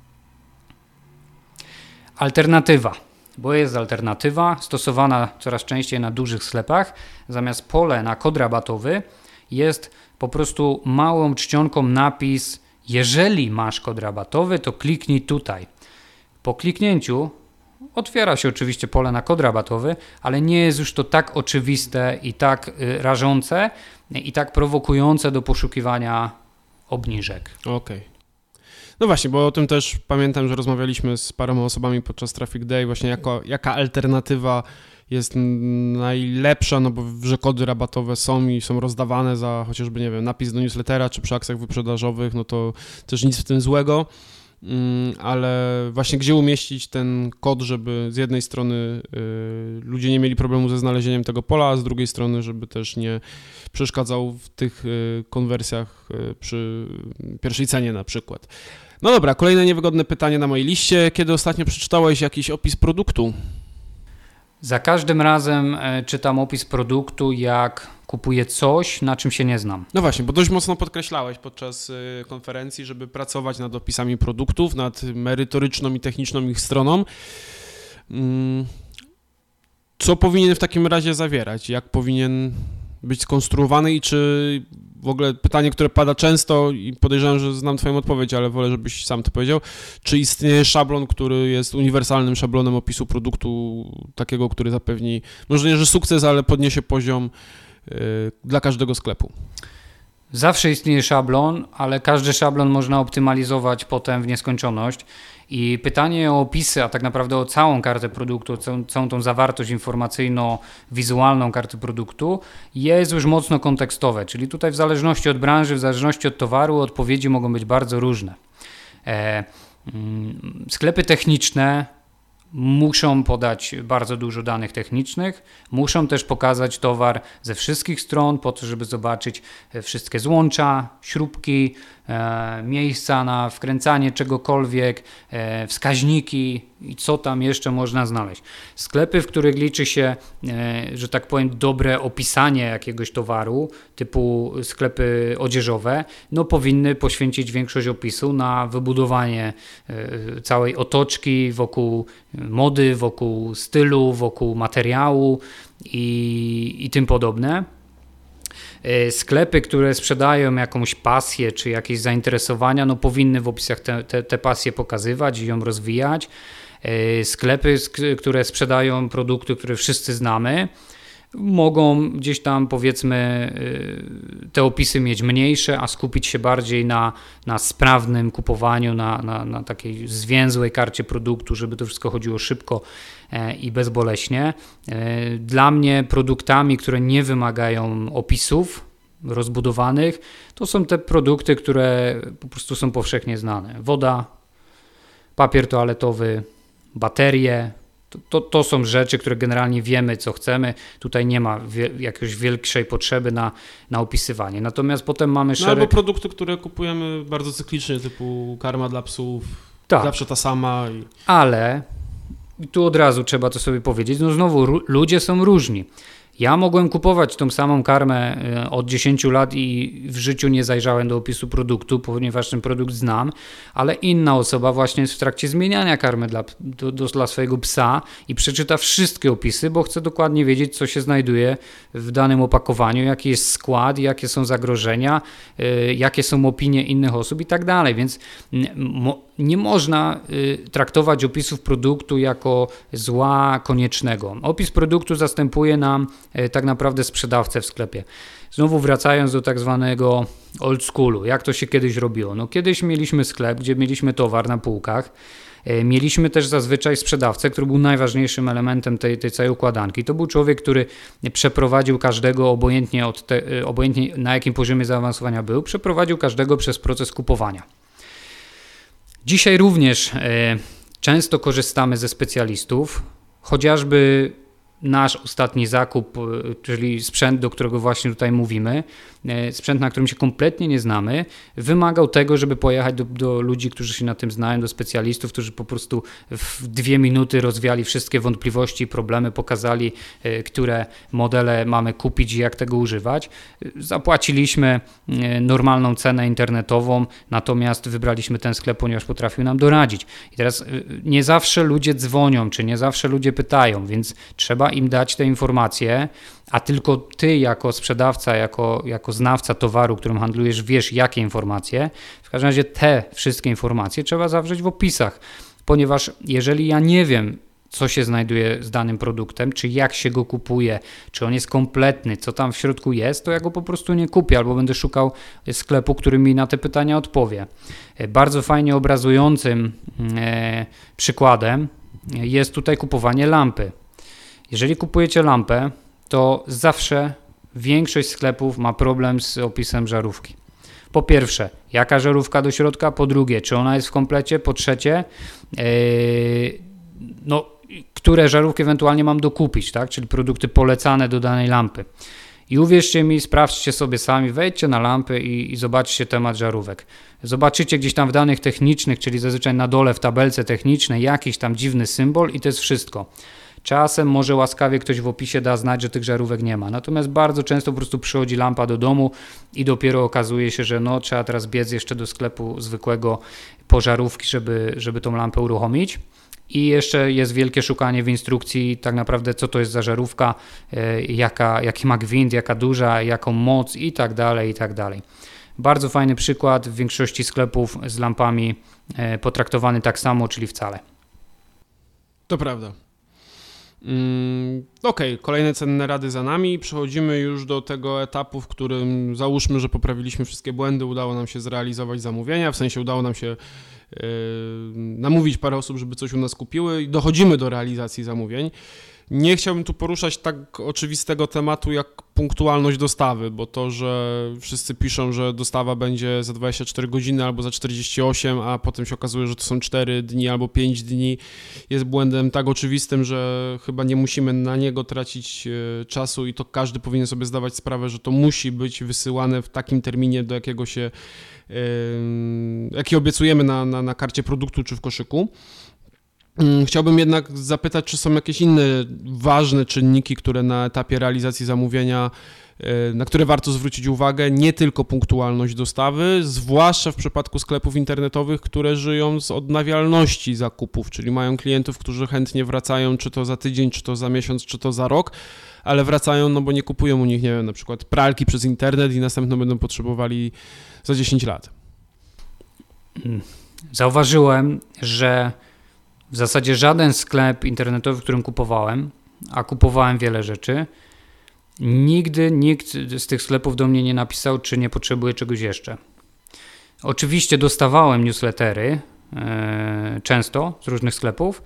Speaker 2: Alternatywa, bo jest alternatywa stosowana coraz częściej na dużych sklepach. Zamiast pole na kod rabatowy jest po prostu małą czcionką napis: jeżeli masz kod rabatowy, to kliknij tutaj. Po kliknięciu otwiera się oczywiście pole na kod rabatowy, ale nie jest już to tak oczywiste i tak rażące i tak prowokujące do poszukiwania obniżek.
Speaker 1: Okej. No właśnie, bo o tym też pamiętam, że rozmawialiśmy z paroma osobami podczas Traffic Day, właśnie jaka alternatywa jest najlepsza, no bo że kody rabatowe są i są rozdawane za chociażby, nie wiem, napis do newslettera czy przy akcjach wyprzedażowych, no to też nic w tym złego, ale właśnie gdzie umieścić ten kod, żeby z jednej strony ludzie nie mieli problemu ze znalezieniem tego pola, a z drugiej strony, żeby też nie przeszkadzał w tych konwersjach przy pierwszej cenie na przykład. No dobra, kolejne niewygodne pytanie na mojej liście. Kiedy ostatnio przeczytałeś jakiś opis produktu?
Speaker 2: Za każdym razem czytam opis produktu, jak kupuję coś, na czym się nie znam.
Speaker 1: No właśnie, bo dość mocno podkreślałeś podczas konferencji, żeby pracować nad opisami produktów, nad merytoryczną i techniczną ich stroną. Co powinien w takim razie zawierać? Jak powinien być skonstruowany i czy w ogóle pytanie, które pada często i podejrzewam, że znam Twoją odpowiedź, ale wolę, żebyś sam to powiedział, czy istnieje szablon, który jest uniwersalnym szablonem opisu produktu, takiego, który zapewni, może nie, że sukces, ale podniesie poziom dla każdego sklepu?
Speaker 2: Zawsze istnieje szablon, ale każdy szablon można optymalizować potem w nieskończoność. I pytanie o opisy, a tak naprawdę o całą kartę produktu, całą tą zawartość informacyjno-wizualną karty produktu jest już mocno kontekstowe, czyli tutaj w zależności od branży, w zależności od towaru odpowiedzi mogą być bardzo różne. Sklepy techniczne muszą podać bardzo dużo danych technicznych, muszą też pokazać towar ze wszystkich stron po to, żeby zobaczyć wszystkie złącza, śrubki, miejsca na wkręcanie czegokolwiek, wskaźniki i co tam jeszcze można znaleźć. Sklepy, w których liczy się, że tak powiem, dobre opisanie jakiegoś towaru, typu sklepy odzieżowe, no powinny poświęcić większość opisu na wybudowanie całej otoczki wokół mody, wokół stylu, wokół materiału i tym podobne. Sklepy, które sprzedają jakąś pasję czy jakieś zainteresowania, no powinny w opisach te pasje pokazywać i ją rozwijać. Sklepy, które sprzedają produkty, które wszyscy znamy, mogą gdzieś tam, powiedzmy, te opisy mieć mniejsze, a skupić się bardziej na sprawnym kupowaniu, na takiej zwięzłej karcie produktu, żeby to wszystko chodziło szybko i bezboleśnie. Dla mnie produktami, które nie wymagają opisów rozbudowanych, to są te produkty, które po prostu są powszechnie znane. Woda, papier toaletowy, baterie. To są rzeczy, które generalnie wiemy, co chcemy. Tutaj nie ma jakiejś większej potrzeby na opisywanie. Natomiast potem mamy szereg...
Speaker 1: albo produkty, które kupujemy bardzo cyklicznie, typu karma dla psów,
Speaker 2: tak.
Speaker 1: Zawsze ta sama.
Speaker 2: Ale tu od razu trzeba to sobie powiedzieć, no znowu ludzie są różni. Ja mogłem kupować tą samą karmę od 10 lat i w życiu nie zajrzałem do opisu produktu, ponieważ ten produkt znam, ale inna osoba właśnie jest w trakcie zmieniania karmy dla swojego psa i przeczyta wszystkie opisy, bo chce dokładnie wiedzieć, co się znajduje w danym opakowaniu, jaki jest skład, jakie są zagrożenia, jakie są opinie innych osób i tak dalej, więc nie można traktować opisów produktu jako zła koniecznego. Opis produktu zastępuje nam tak naprawdę sprzedawcę w sklepie. Znowu wracając do tak zwanego old schoolu, jak to się kiedyś robiło? No kiedyś mieliśmy sklep, gdzie mieliśmy towar na półkach, mieliśmy też zazwyczaj sprzedawcę, który był najważniejszym elementem tej całej układanki. To był człowiek, który przeprowadził każdego, obojętnie na jakim poziomie zaawansowania był, przeprowadził każdego przez proces kupowania. Dzisiaj również często korzystamy ze specjalistów, chociażby nasz ostatni zakup, czyli sprzęt, do którego właśnie tutaj mówimy, sprzęt, na którym się kompletnie nie znamy, wymagał tego, żeby pojechać do ludzi, którzy się na tym znają, do specjalistów, którzy po prostu w 2 minuty rozwiali wszystkie wątpliwości i problemy, pokazali, które modele mamy kupić i jak tego używać. Zapłaciliśmy normalną cenę internetową, natomiast wybraliśmy ten sklep, ponieważ potrafił nam doradzić. I teraz nie zawsze ludzie dzwonią, czy nie zawsze ludzie pytają, więc trzeba im dać te informacje, a tylko ty jako sprzedawca, jako znawca towaru, którym handlujesz, wiesz jakie informacje. W każdym razie te wszystkie informacje trzeba zawrzeć w opisach, ponieważ jeżeli ja nie wiem, co się znajduje z danym produktem, czy jak się go kupuje, czy on jest kompletny, co tam w środku jest, to ja go po prostu nie kupię albo będę szukał sklepu, który mi na te pytania odpowie. Bardzo fajnie obrazującym przykładem jest tutaj kupowanie lampy. Jeżeli kupujecie lampę, to zawsze większość sklepów ma problem z opisem żarówki. Po pierwsze, jaka żarówka do środka? Po drugie, czy ona jest w komplecie? Po trzecie, które żarówki ewentualnie mam dokupić, tak? Czyli produkty polecane do danej lampy. I uwierzcie mi, sprawdźcie sobie sami, wejdźcie na lampy i zobaczcie temat żarówek. Zobaczycie gdzieś tam w danych technicznych, czyli zazwyczaj na dole w tabelce technicznej jakiś tam dziwny symbol i to jest wszystko. Czasem może łaskawie ktoś w opisie da znać, że tych żarówek nie ma. Natomiast bardzo często po prostu przychodzi lampa do domu i dopiero okazuje się, że trzeba teraz biec jeszcze do sklepu zwykłego po żarówki, żeby tą lampę uruchomić. I jeszcze jest wielkie szukanie w instrukcji tak naprawdę, co to jest za żarówka, jaki ma gwint, jaka duża, jaką moc i tak dalej, i tak dalej. Bardzo fajny przykład, w większości sklepów z lampami potraktowany tak samo, czyli wcale.
Speaker 1: To prawda. Okej, kolejne cenne rady za nami. Przechodzimy już do tego etapu, w którym załóżmy, że poprawiliśmy wszystkie błędy, udało nam się zrealizować zamówienia, w sensie udało nam się namówić parę osób, żeby coś u nas kupiły i dochodzimy do realizacji zamówień. Nie chciałbym tu poruszać tak oczywistego tematu jak punktualność dostawy, bo to, że wszyscy piszą, że dostawa będzie za 24 godziny albo za 48, a potem się okazuje, że to są 4 dni albo 5 dni, jest błędem tak oczywistym, że chyba nie musimy na niego tracić czasu i to każdy powinien sobie zdawać sprawę, że to musi być wysyłane w takim terminie, do jakiego się, jaki obiecujemy na karcie produktu czy w koszyku. Chciałbym jednak zapytać, czy są jakieś inne ważne czynniki, które na etapie realizacji zamówienia, na które warto zwrócić uwagę, nie tylko punktualność dostawy, zwłaszcza w przypadku sklepów internetowych, które żyją z odnawialności zakupów, czyli mają klientów, którzy chętnie wracają, czy to za tydzień, czy to za miesiąc, czy to za rok, ale wracają, no bo nie kupują u nich, nie wiem, na przykład pralki przez internet i następno będą potrzebowali za 10 lat.
Speaker 2: Zauważyłem, że w zasadzie żaden sklep internetowy, w którym kupowałem, a kupowałem wiele rzeczy, nigdy nikt z tych sklepów do mnie nie napisał, czy nie potrzebuje czegoś jeszcze. Oczywiście dostawałem newslettery często z różnych sklepów,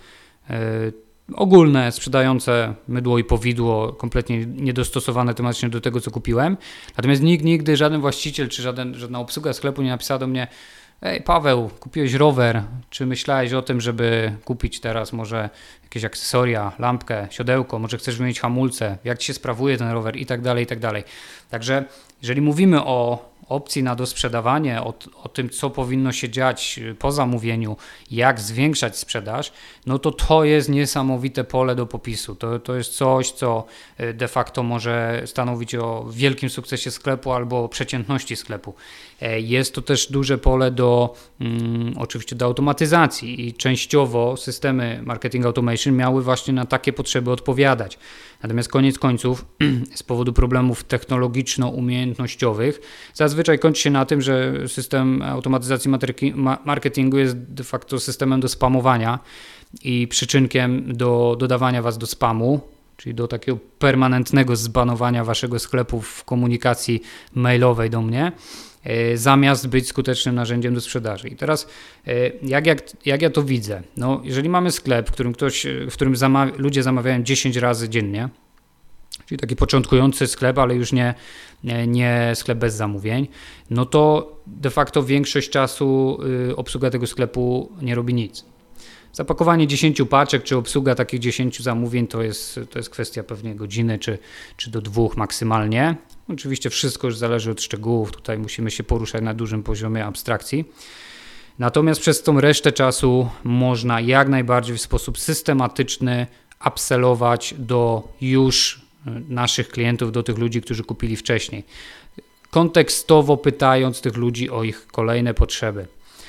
Speaker 2: ogólne, sprzedające mydło i powidło, kompletnie niedostosowane tematycznie do tego, co kupiłem. Natomiast nigdy żaden właściciel czy żadna obsługa sklepu nie napisała do mnie: Ej Paweł, kupiłeś rower, czy myślałeś o tym, żeby kupić teraz może jakieś akcesoria, lampkę, siodełko, może chcesz wymienić hamulce, jak ci się sprawuje ten rower i tak dalej, i tak dalej. Także jeżeli mówimy o opcji na dosprzedawanie, o tym, co powinno się dziać po zamówieniu, jak zwiększać sprzedaż, no to jest niesamowite pole do popisu. To jest coś, co de facto może stanowić o wielkim sukcesie sklepu albo przeciętności sklepu. Jest to też duże pole oczywiście do automatyzacji i częściowo systemy marketing automation miały właśnie na takie potrzeby odpowiadać. Natomiast koniec końców z powodu problemów technologiczno-umiejętnościowych zazwyczaj kończy się na tym, że system automatyzacji marketingu jest de facto systemem do spamowania i przyczynkiem do dodawania was do spamu, czyli do takiego permanentnego zbanowania waszego sklepu w komunikacji mailowej do mnie, zamiast być skutecznym narzędziem do sprzedaży. I teraz jak ja to widzę? No, jeżeli mamy sklep, w którym ludzie zamawiają 10 razy dziennie, czyli taki początkujący sklep, ale już nie sklep bez zamówień, no to de facto większość czasu obsługa tego sklepu nie robi nic. Zapakowanie 10 paczek czy obsługa takich 10 zamówień to jest kwestia pewnie godziny czy do 2 maksymalnie. Oczywiście wszystko już zależy od szczegółów, tutaj musimy się poruszać na dużym poziomie abstrakcji. Natomiast przez tą resztę czasu można jak najbardziej w sposób systematyczny upsellować do już naszych klientów, do tych ludzi, którzy kupili wcześniej. Kontekstowo pytając tych ludzi o ich kolejne potrzeby.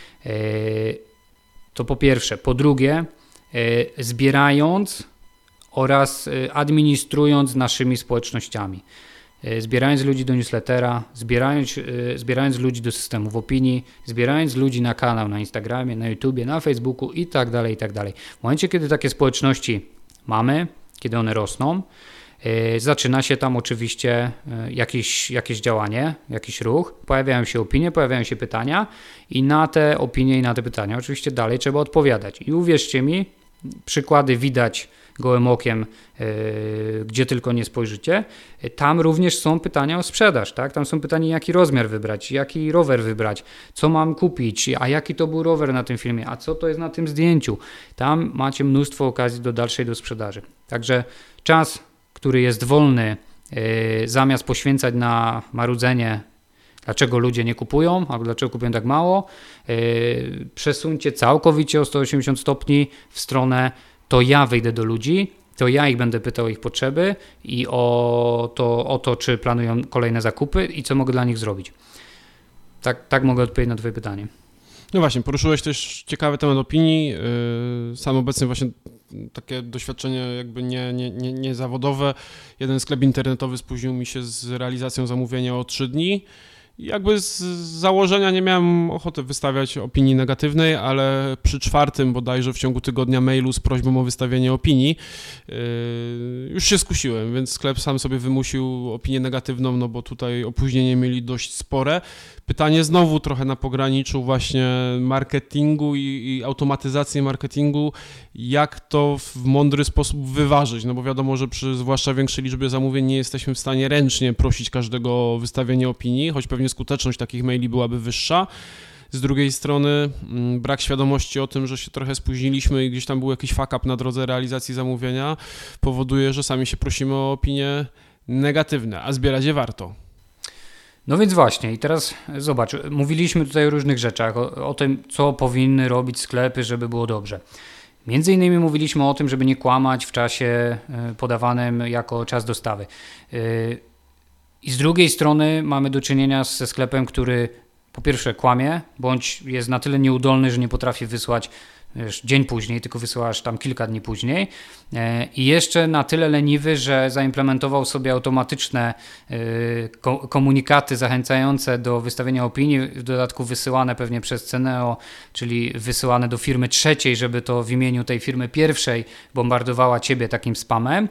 Speaker 2: To po pierwsze. Po drugie, zbierając oraz administrując naszymi społecznościami. Zbierając ludzi do newslettera, zbierając ludzi do systemów opinii, zbierając ludzi na kanał na Instagramie, na YouTubie, na Facebooku i tak dalej, i tak dalej. W momencie, kiedy takie społeczności mamy, kiedy one rosną, zaczyna się tam oczywiście jakieś działanie, jakiś ruch, pojawiają się opinie, pojawiają się pytania i na te opinie i na te pytania oczywiście dalej trzeba odpowiadać. I uwierzcie mi, przykłady widać gołym okiem, gdzie tylko nie spojrzycie. Tam również są pytania o sprzedaż, tak? Tam są pytania, jaki rozmiar wybrać, jaki rower wybrać, co mam kupić, a jaki to był rower na tym filmie, a co to jest na tym zdjęciu. Tam macie mnóstwo okazji do dalszej sprzedaży. Także czas, który jest wolny, zamiast poświęcać na marudzenie, dlaczego ludzie nie kupują, albo dlaczego kupują tak mało, przesuńcie całkowicie o 180 stopni w stronę: to ja wyjdę do ludzi, to ja ich będę pytał o ich potrzeby i o to, czy planują kolejne zakupy i co mogę dla nich zrobić. Tak mogę odpowiedzieć na twoje pytanie.
Speaker 1: No właśnie, poruszyłeś też ciekawy temat opinii. Sam obecnie właśnie takie doświadczenie jakby nie zawodowe. Jeden sklep internetowy spóźnił mi się z realizacją zamówienia o 3 dni Jakby z założenia nie miałem ochoty wystawiać opinii negatywnej, ale przy 4. bodajże w ciągu tygodnia mailu z prośbą o wystawienie opinii już się skusiłem, więc sklep sam sobie wymusił opinię negatywną, no bo tutaj opóźnienie mieli dość spore. Pytanie znowu trochę na pograniczu właśnie marketingu i automatyzacji marketingu, jak to w mądry sposób wyważyć, no bo wiadomo, że przy zwłaszcza większej liczbie zamówień nie jesteśmy w stanie ręcznie prosić każdego o wystawienie opinii, choć pewnie skuteczność takich maili byłaby wyższa. Z drugiej strony brak świadomości o tym, że się trochę spóźniliśmy i gdzieś tam był jakiś fuck up na drodze realizacji zamówienia, powoduje, że sami się prosimy o opinie negatywne, a zbierać je warto.
Speaker 2: No więc właśnie i teraz zobacz, mówiliśmy tutaj o różnych rzeczach, o tym, co powinny robić sklepy, żeby było dobrze. Między innymi mówiliśmy o tym, żeby nie kłamać w czasie podawanym jako czas dostawy. I z drugiej strony mamy do czynienia ze sklepem, który po pierwsze kłamie, bądź jest na tyle nieudolny, że nie potrafi wysłać dzień później, tylko wysyłasz tam kilka dni później i jeszcze na tyle leniwy, że zaimplementował sobie automatyczne komunikaty zachęcające do wystawienia opinii, w dodatku wysyłane pewnie przez Ceneo, czyli wysyłane do firmy trzeciej, żeby to w imieniu tej firmy pierwszej bombardowała ciebie takim spamem.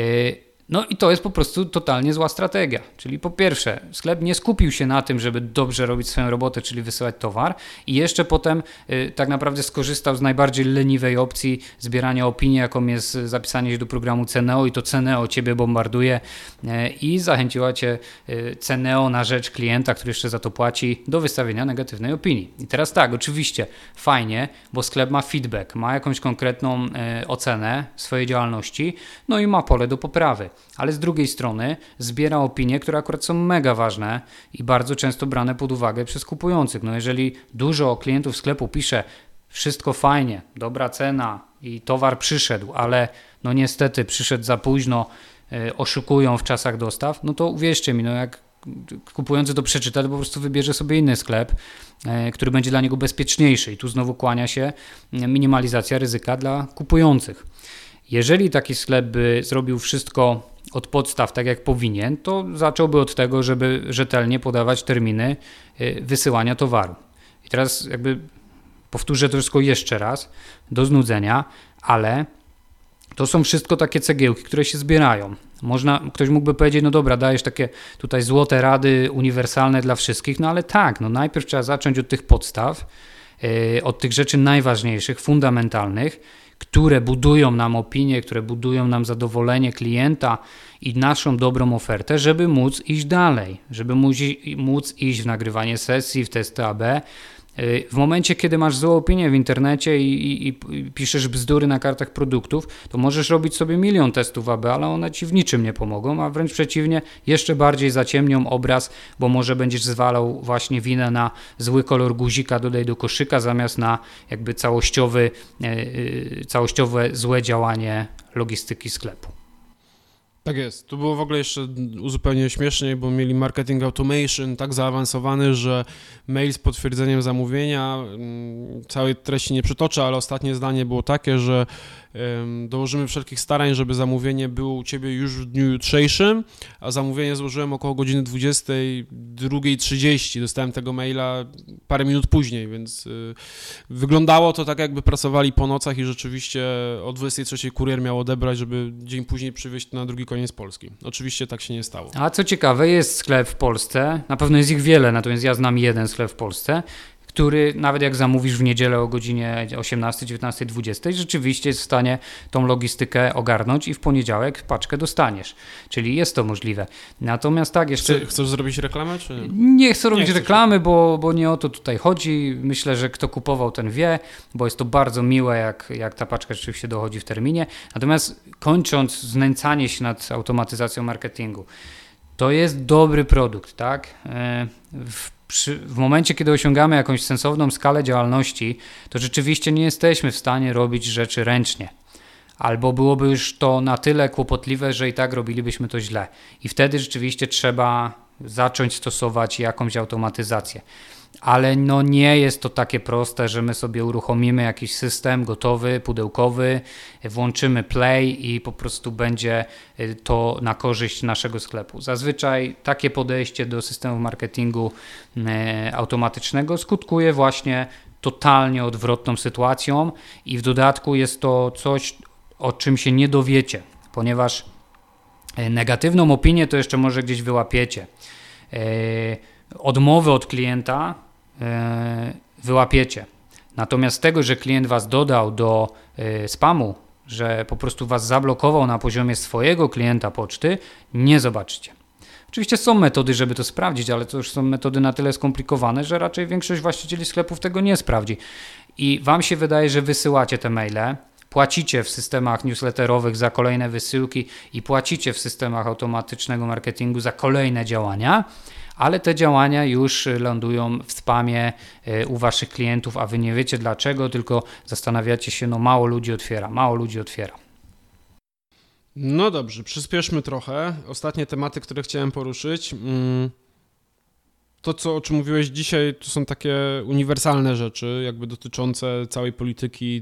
Speaker 2: No i to jest po prostu totalnie zła strategia. Czyli po pierwsze, sklep nie skupił się na tym, żeby dobrze robić swoją robotę, czyli wysyłać towar i jeszcze potem tak naprawdę skorzystał z najbardziej leniwej opcji zbierania opinii, jaką jest zapisanie się do programu Ceneo i to Ceneo ciebie bombarduje i zachęciła cię Ceneo na rzecz klienta, który jeszcze za to płaci, do wystawienia negatywnej opinii. I teraz tak, oczywiście fajnie, bo sklep ma feedback, ma jakąś konkretną ocenę swojej działalności, no i ma pole do poprawy. Ale z drugiej strony zbiera opinie, które akurat są mega ważne i bardzo często brane pod uwagę przez kupujących. No jeżeli dużo klientów sklepu pisze wszystko fajnie, dobra cena i towar przyszedł, ale no niestety przyszedł za późno, oszukują w czasach dostaw, no to uwierzcie mi, no jak kupujący to przeczyta, to po prostu wybierze sobie inny sklep, który będzie dla niego bezpieczniejszy i tu znowu kłania się minimalizacja ryzyka dla kupujących. Jeżeli taki sklep by zrobił wszystko od podstaw tak jak powinien, to zacząłby od tego, żeby rzetelnie podawać terminy wysyłania towaru. I teraz jakby powtórzę to wszystko jeszcze raz, do znudzenia, ale to są wszystko takie cegiełki, które się zbierają. Ktoś mógłby powiedzieć, no dobra, dajesz takie tutaj złote rady uniwersalne dla wszystkich, no ale tak, no najpierw trzeba zacząć od tych podstaw, od tych rzeczy najważniejszych, fundamentalnych, które budują nam opinię, które budują nam zadowolenie klienta i naszą dobrą ofertę, żeby móc iść dalej, żeby móc iść w nagrywanie sesji, w testy AB. W momencie, kiedy masz złą opinię w internecie i piszesz bzdury na kartach produktów, to możesz robić sobie 1 000 000 testów AB, ale one ci w niczym nie pomogą, a wręcz przeciwnie, jeszcze bardziej zaciemnią obraz, bo może będziesz zwalał właśnie winę na zły kolor guzika dodaj do koszyka, zamiast na jakby całościowe złe działanie logistyki sklepu.
Speaker 1: Tak jest. Tu było w ogóle jeszcze zupełnie śmieszniej, bo mieli marketing automation tak zaawansowany, że mail z potwierdzeniem zamówienia, całej treści nie przytoczę, ale ostatnie zdanie było takie, że dołożymy wszelkich starań, żeby zamówienie było u Ciebie już w dniu jutrzejszym, a zamówienie złożyłem około godziny 22:30. Dostałem tego maila parę minut później, więc wyglądało to tak, jakby pracowali po nocach i rzeczywiście o 23:00 kurier miał odebrać, żeby dzień później przywieźć na drugi koniec Polski. Oczywiście tak się nie stało.
Speaker 2: A co ciekawe, jest sklep w Polsce, na pewno jest ich wiele, natomiast ja znam jeden sklep w Polsce, który nawet jak zamówisz w niedzielę o godzinie 18, 19, 20, rzeczywiście jest w stanie tą logistykę ogarnąć i w poniedziałek paczkę dostaniesz. Czyli jest to możliwe. Natomiast tak jeszcze...
Speaker 1: Chcesz zrobić reklamę, czy nie?
Speaker 2: Nie chcę robić reklamy, bo nie o to tutaj chodzi. Myślę, że kto kupował, ten wie, bo jest to bardzo miłe, jak ta paczka rzeczywiście dochodzi w terminie. Natomiast kończąc znęcanie się nad automatyzacją marketingu, to jest dobry produkt, tak? W momencie, kiedy osiągamy jakąś sensowną skalę działalności, to rzeczywiście nie jesteśmy w stanie robić rzeczy ręcznie. Albo byłoby już to na tyle kłopotliwe, że i tak robilibyśmy to źle. I wtedy rzeczywiście trzeba zacząć stosować jakąś automatyzację. Ale no nie jest to takie proste, że my sobie uruchomimy jakiś system gotowy, pudełkowy, włączymy play i po prostu będzie to na korzyść naszego sklepu. Zazwyczaj takie podejście do systemu marketingu automatycznego skutkuje właśnie totalnie odwrotną sytuacją i w dodatku jest to coś, o czym się nie dowiecie, ponieważ negatywną opinię to jeszcze może gdzieś wyłapiecie. Odmowy od klienta wyłapiecie. Natomiast tego, że klient was dodał do spamu, że po prostu was zablokował na poziomie swojego klienta poczty, nie zobaczycie. Oczywiście są metody, żeby to sprawdzić, ale to już są metody na tyle skomplikowane, że raczej większość właścicieli sklepów tego nie sprawdzi. I wam się wydaje, że wysyłacie te maile, płacicie w systemach newsletterowych za kolejne wysyłki i płacicie w systemach automatycznego marketingu za kolejne działania, ale te działania już lądują w spamie u waszych klientów, a wy nie wiecie dlaczego, tylko zastanawiacie się, no mało ludzi otwiera.
Speaker 1: No dobrze, przyspieszmy trochę. Ostatnie tematy, które chciałem poruszyć. To, o czym mówiłeś dzisiaj, to są takie uniwersalne rzeczy, jakby dotyczące całej polityki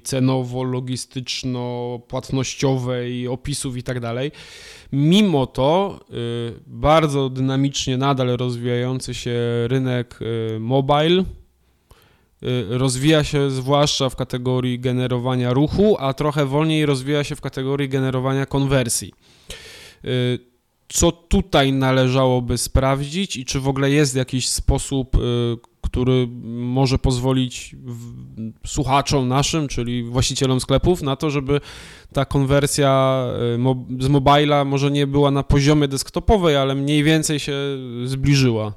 Speaker 1: cenowo-logistyczno-płatnościowej, opisów i tak dalej. Mimo to bardzo dynamicznie nadal rozwijający się rynek mobile rozwija się zwłaszcza w kategorii generowania ruchu, a trochę wolniej rozwija się w kategorii generowania konwersji. Co tutaj należałoby sprawdzić i czy w ogóle jest jakiś sposób, który może pozwolić słuchaczom naszym, czyli właścicielom sklepów, na to, żeby ta konwersja z mobila może nie była na poziomie desktopowej, ale mniej więcej się zbliżyła?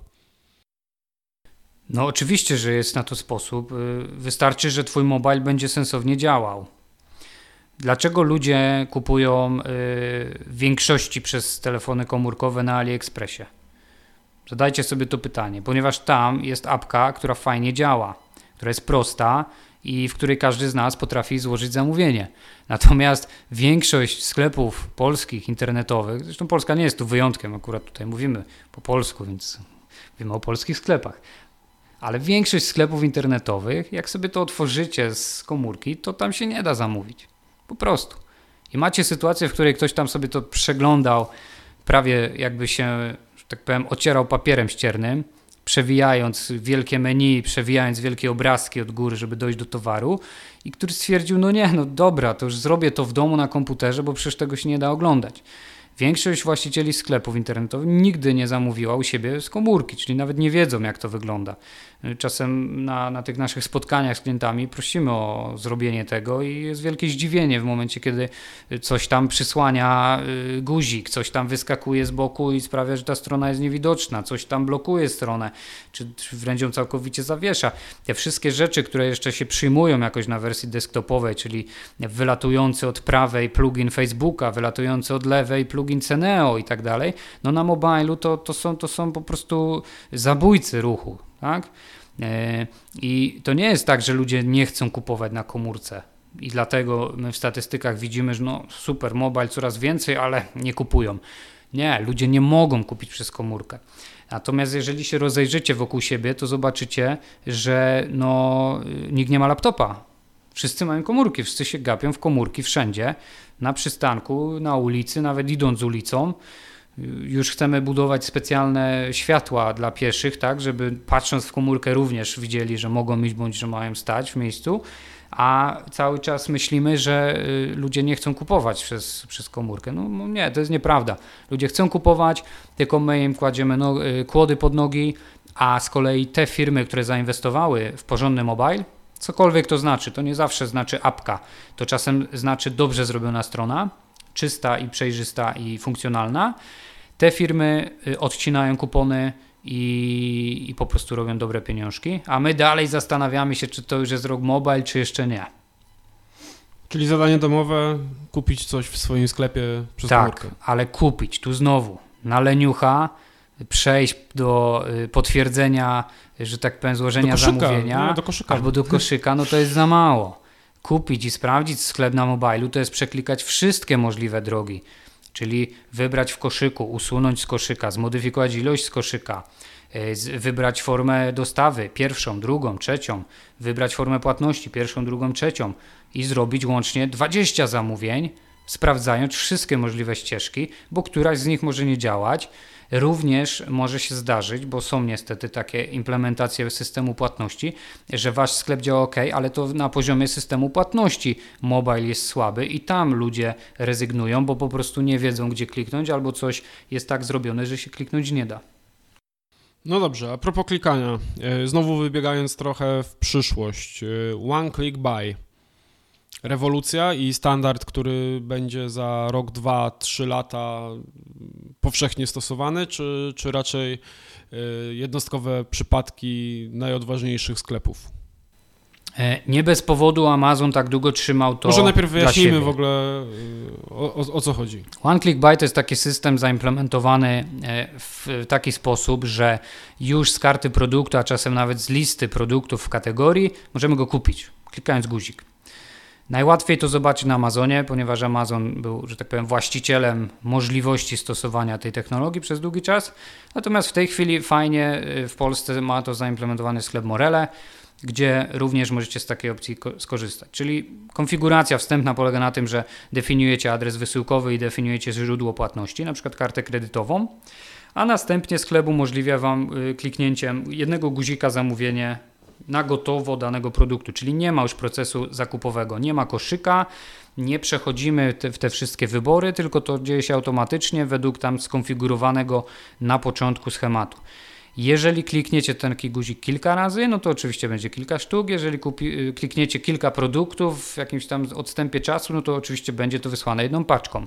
Speaker 2: No oczywiście, że jest na to sposób. Wystarczy, że twój mobile będzie sensownie działał. Dlaczego ludzie kupują w większości przez telefony komórkowe na AliExpressie? Zadajcie sobie to pytanie, ponieważ tam jest apka, która fajnie działa, która jest prosta i w której każdy z nas potrafi złożyć zamówienie. Natomiast większość sklepów polskich, internetowych, zresztą Polska nie jest tu wyjątkiem, akurat tutaj mówimy po polsku, więc mówimy o polskich sklepach, ale większość sklepów internetowych, jak sobie to otworzycie z komórki, to tam się nie da zamówić. Po prostu. I macie sytuację, w której ktoś tam sobie to przeglądał, prawie jakby się, że tak powiem, ocierał papierem ściernym, przewijając wielkie menu, przewijając wielkie obrazki od góry, żeby dojść do towaru i który stwierdził, no dobra, to już zrobię to w domu na komputerze, bo przecież tego się nie da oglądać. Większość właścicieli sklepów internetowych nigdy nie zamówiła u siebie z komórki, czyli nawet nie wiedzą, jak to wygląda. Czasem na tych naszych spotkaniach z klientami prosimy o zrobienie tego i jest wielkie zdziwienie w momencie, kiedy coś tam przysłania guzik, coś tam wyskakuje z boku i sprawia, że ta strona jest niewidoczna, coś tam blokuje stronę, czy wręcz ją całkowicie zawiesza. Te wszystkie rzeczy, które jeszcze się przyjmują jakoś na wersji desktopowej, czyli wylatujący od prawej plugin Facebooka, wylatujący od lewej plugin Ceneo i tak dalej, no na mobilu to są po prostu zabójcy ruchu. Tak? I to nie jest tak, że ludzie nie chcą kupować na komórce i dlatego my w statystykach widzimy, że no super, mobile coraz więcej, ale nie kupują. Nie, ludzie nie mogą kupić przez komórkę. Natomiast jeżeli się rozejrzycie wokół siebie, to zobaczycie, że no, nikt nie ma laptopa. Wszyscy mają komórki, wszyscy się gapią w komórki wszędzie, na przystanku, na ulicy, nawet idąc ulicą. Już chcemy budować specjalne światła dla pieszych, tak, żeby patrząc w komórkę również widzieli, że mogą iść bądź że mają stać w miejscu, a cały czas myślimy, że ludzie nie chcą kupować przez komórkę. No nie, to jest nieprawda. Ludzie chcą kupować, tylko my im kładziemy kłody pod nogi, a z kolei te firmy, które zainwestowały w porządny mobile, cokolwiek to znaczy, to nie zawsze znaczy apka, to czasem znaczy dobrze zrobiona strona, czysta i przejrzysta i funkcjonalna. Te firmy odcinają kupony i po prostu robią dobre pieniążki, a my dalej zastanawiamy się, czy to już jest rok mobile, czy jeszcze nie.
Speaker 1: Czyli zadanie domowe, kupić coś w swoim sklepie przez komórkę.
Speaker 2: Tak, ale kupić, tu znowu, na leniucha, przejść do potwierdzenia, że tak powiem, złożenia zamówienia,
Speaker 1: do koszyka.
Speaker 2: Albo do koszyka, no to jest za mało. Kupić i sprawdzić sklep na mobilu to jest przeklikać wszystkie możliwe drogi. czyli wybrać w koszyku, usunąć z koszyka, zmodyfikować ilość z koszyka, wybrać formę dostawy, pierwszą, drugą, trzecią, wybrać formę płatności, pierwszą, drugą, trzecią i zrobić łącznie 20 zamówień, sprawdzając wszystkie możliwe ścieżki, bo któraś z nich może nie działać. Również może się zdarzyć, bo są niestety takie implementacje systemu płatności, że wasz sklep działa ok, ale to na poziomie systemu płatności mobile jest słaby i tam ludzie rezygnują, bo po prostu nie wiedzą, gdzie kliknąć, albo coś jest tak zrobione, że się kliknąć nie da.
Speaker 1: No dobrze, a propos klikania, znowu wybiegając trochę w przyszłość, one click buy. Rewolucja i standard, który będzie za rok, 2, 3 lata powszechnie stosowany, czy raczej jednostkowe przypadki najodważniejszych sklepów?
Speaker 2: Nie bez powodu Amazon tak długo trzymał to.
Speaker 1: Może najpierw wyjaśnijmy w ogóle o co chodzi.
Speaker 2: One Click Buy to jest taki system zaimplementowany w taki sposób, że już z karty produktu, a czasem nawet z listy produktów w kategorii możemy go kupić, klikając guzik. Najłatwiej to zobaczyć na Amazonie, ponieważ Amazon był, że tak powiem, właścicielem możliwości stosowania tej technologii przez długi czas. Natomiast w tej chwili fajnie w Polsce ma to zaimplementowany sklep Morele, gdzie również możecie z takiej opcji skorzystać. Czyli konfiguracja wstępna polega na tym, że definiujecie adres wysyłkowy i definiujecie źródło płatności, na przykład kartę kredytową, a następnie sklep umożliwia Wam kliknięciem jednego guzika zamówienie na gotowo danego produktu, czyli nie ma już procesu zakupowego, nie ma koszyka, nie przechodzimy w te wszystkie wybory, tylko to dzieje się automatycznie według tam skonfigurowanego na początku schematu. Jeżeli klikniecie ten guzik kilka razy, no to oczywiście będzie kilka sztuk. Jeżeli klikniecie kilka produktów w jakimś tam odstępie czasu, no to oczywiście będzie to wysłane jedną paczką.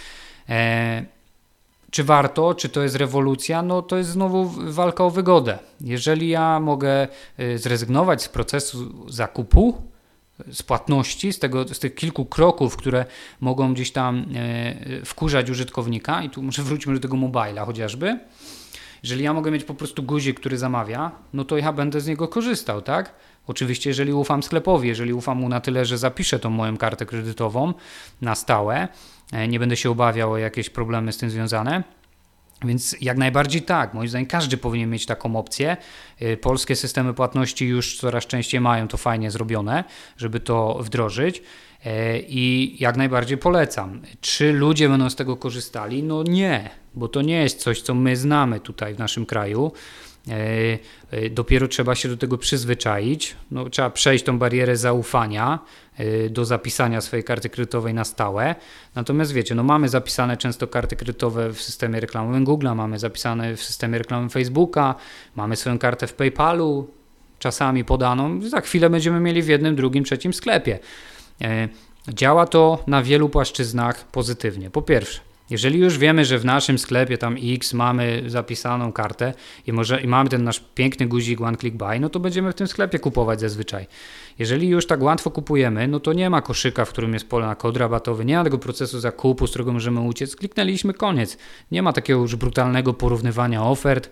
Speaker 2: Czy warto? Czy to jest rewolucja? No to jest znowu walka o wygodę. Jeżeli ja mogę zrezygnować z procesu zakupu, z płatności, z tych kilku kroków, które mogą gdzieś tam wkurzać użytkownika, i tu może wróćmy do tego mobile'a chociażby. Jeżeli ja mogę mieć po prostu guzik, który zamawia, no to ja będę z niego korzystał, tak? Oczywiście, jeżeli ufam sklepowi, jeżeli ufam mu na tyle, że zapiszę tą moją kartę kredytową na stałe, nie będę się obawiał o jakieś problemy z tym związane. Więc jak najbardziej tak, moim zdaniem każdy powinien mieć taką opcję. Polskie systemy płatności już coraz częściej mają to fajnie zrobione, żeby to wdrożyć i jak najbardziej polecam. Czy ludzie będą z tego korzystali? No nie, bo to nie jest coś, co my znamy tutaj w naszym kraju. Dopiero trzeba się do tego przyzwyczaić, no, trzeba przejść tą barierę zaufania do zapisania swojej karty kredytowej na stałe. Natomiast wiecie, no mamy zapisane często karty kredytowe w systemie reklamowym Google'a, mamy zapisane w systemie reklamowym Facebooka, mamy swoją kartę w PayPalu, czasami podaną, za chwilę będziemy mieli w jednym, drugim, trzecim sklepie. Działa to na wielu płaszczyznach pozytywnie. Po pierwsze, jeżeli już wiemy, że w naszym sklepie tam X mamy zapisaną kartę i mamy ten nasz piękny guzik One Click Buy, no to będziemy w tym sklepie kupować zazwyczaj. Jeżeli już tak łatwo kupujemy, no to nie ma koszyka, w którym jest pole na kod rabatowy, nie ma tego procesu zakupu, z którego możemy uciec. Kliknęliśmy, koniec. Nie ma takiego już brutalnego porównywania ofert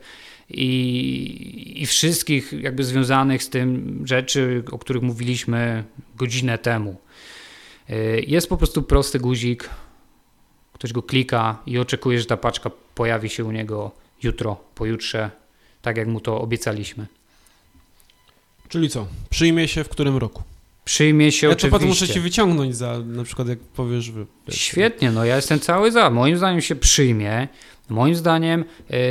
Speaker 2: i wszystkich jakby związanych z tym rzeczy, o których mówiliśmy godzinę temu. Jest po prostu prosty guzik, ktoś go klika i oczekuje, że ta paczka pojawi się u niego jutro, pojutrze, tak jak mu to obiecaliśmy. Czyli
Speaker 1: co? Przyjmie się w którym roku?
Speaker 2: Przyjmie się oczywiście.
Speaker 1: Ja to potem muszę ci wyciągnąć na przykład jak powiesz.
Speaker 2: Świetnie, no ja jestem cały za. Moim zdaniem się przyjmie. Moim zdaniem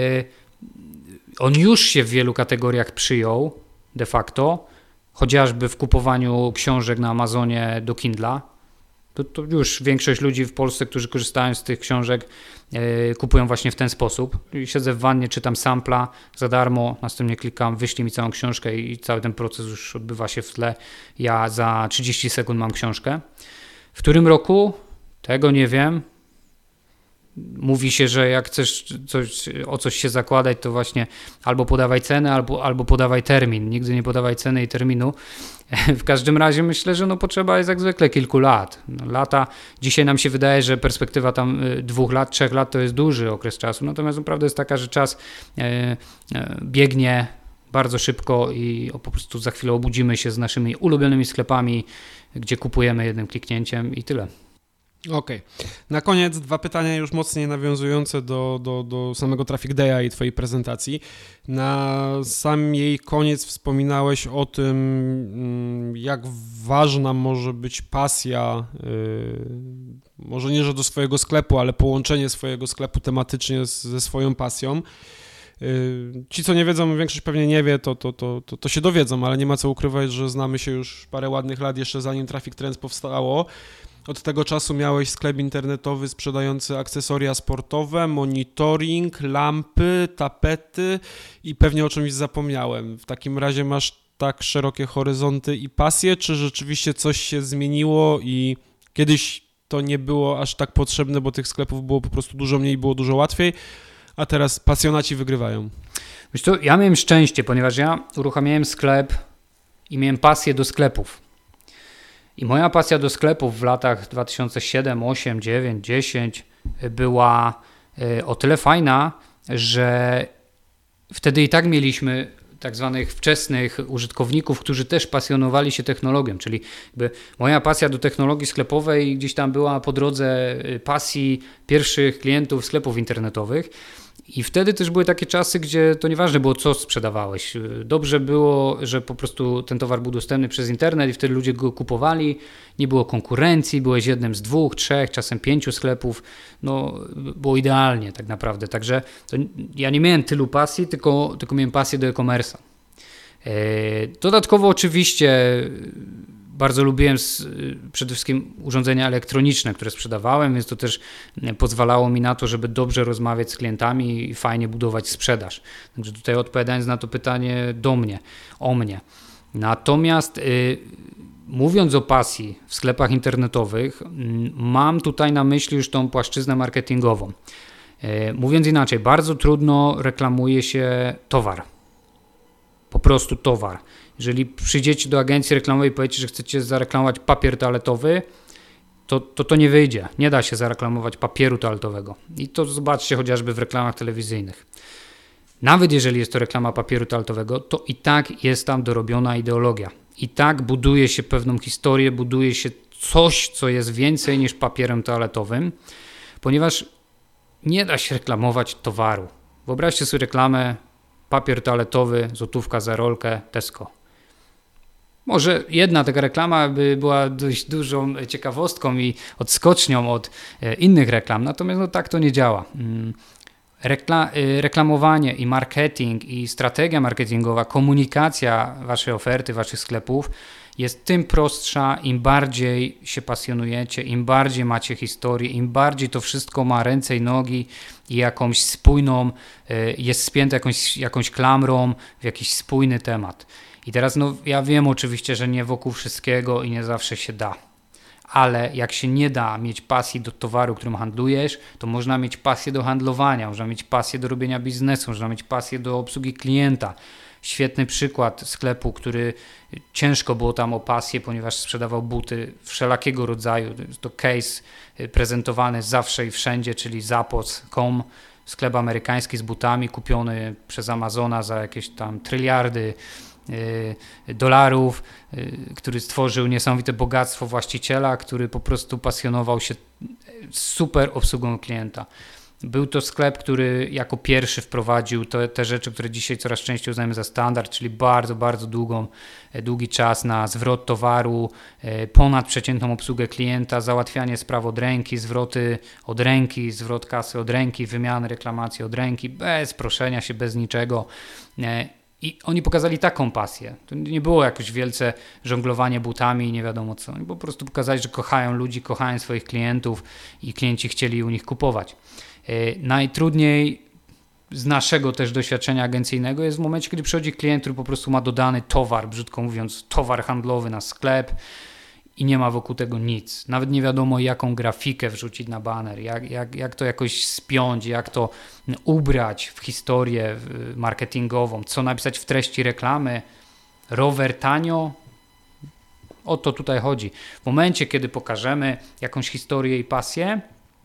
Speaker 2: on już się w wielu kategoriach przyjął de facto, chociażby w kupowaniu książek na Amazonie do Kindla. To już większość ludzi w Polsce, którzy korzystają z tych książek, kupują właśnie w ten sposób. Siedzę w wannie, czytam sampla za darmo, następnie klikam, wyślij mi całą książkę i cały ten proces już odbywa się w tle. Ja za 30 sekund mam książkę. W którym roku? Tego nie wiem. Mówi się, że jak chcesz o coś się zakładać, to właśnie albo podawaj cenę, albo podawaj termin. Nigdy nie podawaj ceny i terminu. W każdym razie myślę, że potrzeba jest jak zwykle kilku lat. Lata, dzisiaj nam się wydaje, że perspektywa tam 2 lat, 3 lat to jest duży okres czasu. Natomiast prawda jest taka, że czas biegnie bardzo szybko i po prostu za chwilę obudzimy się z naszymi ulubionymi sklepami, gdzie kupujemy jednym kliknięciem i tyle.
Speaker 1: Okej. Na koniec 2 pytania już mocniej nawiązujące do samego Traffic Day'a i twojej prezentacji. Na sam jej koniec wspominałeś o tym, jak ważna może być pasja, może nie, że do swojego sklepu, ale połączenie swojego sklepu tematycznie ze swoją pasją. Ci, co nie wiedzą, większość pewnie nie wie, to się dowiedzą, ale nie ma co ukrywać, że znamy się już parę ładnych lat, jeszcze zanim Traffic Trends powstało. Od tego czasu miałeś sklep internetowy sprzedający akcesoria sportowe, monitoring, lampy, tapety i pewnie o czymś zapomniałem. W takim razie masz tak szerokie horyzonty i pasje, czy rzeczywiście coś się zmieniło i kiedyś to nie było aż tak potrzebne, bo tych sklepów było po prostu dużo mniej, było dużo łatwiej, a teraz pasjonaci wygrywają?
Speaker 2: Wiesz co, ja miałem szczęście, ponieważ ja uruchamiałem sklep i miałem pasję do sklepów. I moja pasja do sklepów w latach 2007, 8, 9, 10 była o tyle fajna, że wtedy i tak mieliśmy tak zwanych wczesnych użytkowników, którzy też pasjonowali się technologią, czyli jakby moja pasja do technologii sklepowej gdzieś tam była po drodze pasji pierwszych klientów sklepów internetowych. I wtedy też były takie czasy, gdzie to nieważne było, co sprzedawałeś. Dobrze było, że po prostu ten towar był dostępny przez internet i wtedy ludzie go kupowali. Nie było konkurencji, byłeś jednym z 2, 3, czasem 5 sklepów. No, było idealnie tak naprawdę. Także ja nie miałem tylu pasji, tylko miałem pasję do e-commerce'a. Dodatkowo oczywiście bardzo lubiłem przede wszystkim urządzenia elektroniczne, które sprzedawałem, więc to też pozwalało mi na to, żeby dobrze rozmawiać z klientami i fajnie budować sprzedaż. Także tutaj odpowiadając na to pytanie o mnie. Natomiast mówiąc o pasji w sklepach internetowych, mam tutaj na myśli już tą płaszczyznę marketingową. Mówiąc inaczej, bardzo trudno reklamuje się towar. Po prostu towar. Jeżeli przyjdziecie do agencji reklamowej i powiecie, że chcecie zareklamować papier toaletowy, to nie wyjdzie. Nie da się zareklamować papieru toaletowego. I to zobaczcie chociażby w reklamach telewizyjnych. Nawet jeżeli jest to reklama papieru toaletowego, to i tak jest tam dorobiona ideologia. I tak buduje się pewną historię, buduje się coś, co jest więcej niż papierem toaletowym, ponieważ nie da się reklamować towaru. Wyobraźcie sobie reklamę papier toaletowy, złotówka za rolkę, Tesco. Może jedna taka reklama by była dość dużą ciekawostką i odskocznią od innych reklam, natomiast tak to nie działa. Reklamowanie i marketing i strategia marketingowa, komunikacja waszej oferty, waszych sklepów jest tym prostsza, im bardziej się pasjonujecie, im bardziej macie historię, im bardziej to wszystko ma ręce i nogi i jakąś spójną, jest spięte jakąś klamrą w jakiś spójny temat. I teraz ja wiem oczywiście, że nie wokół wszystkiego i nie zawsze się da, ale jak się nie da mieć pasji do towaru, którym handlujesz, to można mieć pasję do handlowania, można mieć pasję do robienia biznesu, można mieć pasję do obsługi klienta. Świetny przykład sklepu, który ciężko było tam o pasję, ponieważ sprzedawał buty wszelakiego rodzaju. To case prezentowany zawsze i wszędzie, czyli Zappos.com, sklep amerykański z butami kupiony przez Amazona za jakieś tam tryliardy dolarów, który stworzył niesamowite bogactwo właściciela, który po prostu pasjonował się super obsługą klienta. Był to sklep, który jako pierwszy wprowadził te rzeczy, które dzisiaj coraz częściej uznajemy za standard, czyli bardzo, bardzo długi czas na zwrot towaru, ponadprzeciętną obsługę klienta, załatwianie spraw od ręki, zwroty od ręki, zwrot kasy od ręki, wymiany reklamacji od ręki, bez proszenia się, bez niczego. I oni pokazali taką pasję. To nie było jakoś wielce żonglowanie butami i nie wiadomo co. Oni po prostu pokazali, że kochają ludzi, kochają swoich klientów i klienci chcieli u nich kupować. Najtrudniej z naszego też doświadczenia agencyjnego jest w momencie, kiedy przychodzi klient, który po prostu ma dodany towar, brzydko mówiąc, towar handlowy na sklep i nie ma wokół tego nic. Nawet nie wiadomo, jaką grafikę wrzucić na baner, jak to jakoś spiąć, jak to ubrać w historię marketingową, co napisać w treści reklamy. Rower tanio? O to tutaj chodzi. W momencie, kiedy pokażemy jakąś historię i pasję,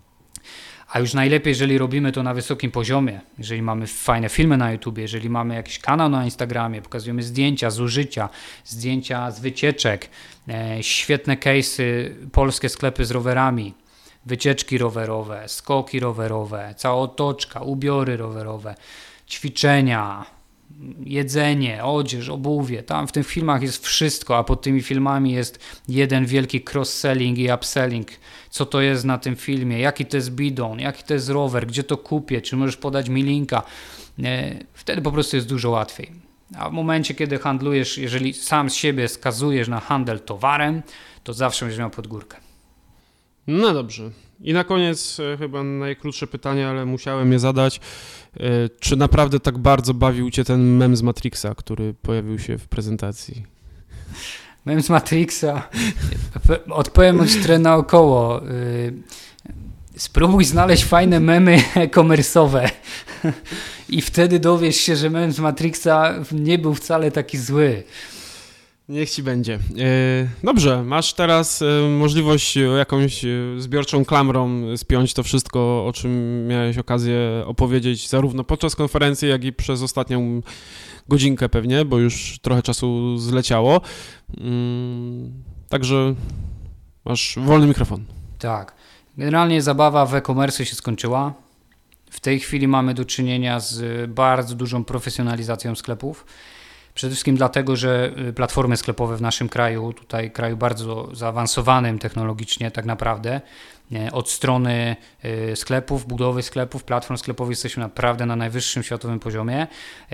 Speaker 2: a już najlepiej, jeżeli robimy to na wysokim poziomie, jeżeli mamy fajne filmy na YouTube, jeżeli mamy jakiś kanał na Instagramie, pokazujemy zdjęcia z użycia, zdjęcia z wycieczek, świetne case'y, polskie sklepy z rowerami, wycieczki rowerowe, skoki rowerowe, cała otoczka, ubiory rowerowe, ćwiczenia, jedzenie, odzież, obuwie. Tam w tych filmach jest wszystko, a pod tymi filmami jest jeden wielki cross-selling i upselling. Co to jest na tym filmie, jaki to jest bidon, jaki to jest rower, gdzie to kupię, czy możesz podać mi linka. Wtedy po prostu jest dużo łatwiej. A w momencie, kiedy handlujesz, jeżeli sam z siebie skazujesz na handel towarem, to zawsze będziesz miał pod górkę.
Speaker 1: No dobrze. I na koniec chyba najkrótsze pytanie, ale musiałem je zadać. Czy naprawdę tak bardzo bawił cię ten mem z Matrixa, który pojawił się w prezentacji?
Speaker 2: Mem z Matrixa. Odpowiem trochę naokoło. Spróbuj znaleźć fajne memy e-commerce'owe i wtedy dowiesz się, że mem z Matrixa nie był wcale taki zły.
Speaker 1: Niech ci będzie. Dobrze, masz teraz możliwość jakąś zbiorczą klamrą spiąć to wszystko, o czym miałeś okazję opowiedzieć zarówno podczas konferencji, jak i przez ostatnią godzinkę pewnie, bo już trochę czasu zleciało. Także masz wolny mikrofon.
Speaker 2: Tak. Generalnie zabawa w e-commerce się skończyła. W tej chwili mamy do czynienia z bardzo dużą profesjonalizacją sklepów. Przede wszystkim dlatego, że platformy sklepowe w naszym kraju, tutaj kraju bardzo zaawansowanym technologicznie tak naprawdę, od strony sklepów, budowy sklepów, platform sklepowych jesteśmy naprawdę na najwyższym światowym poziomie.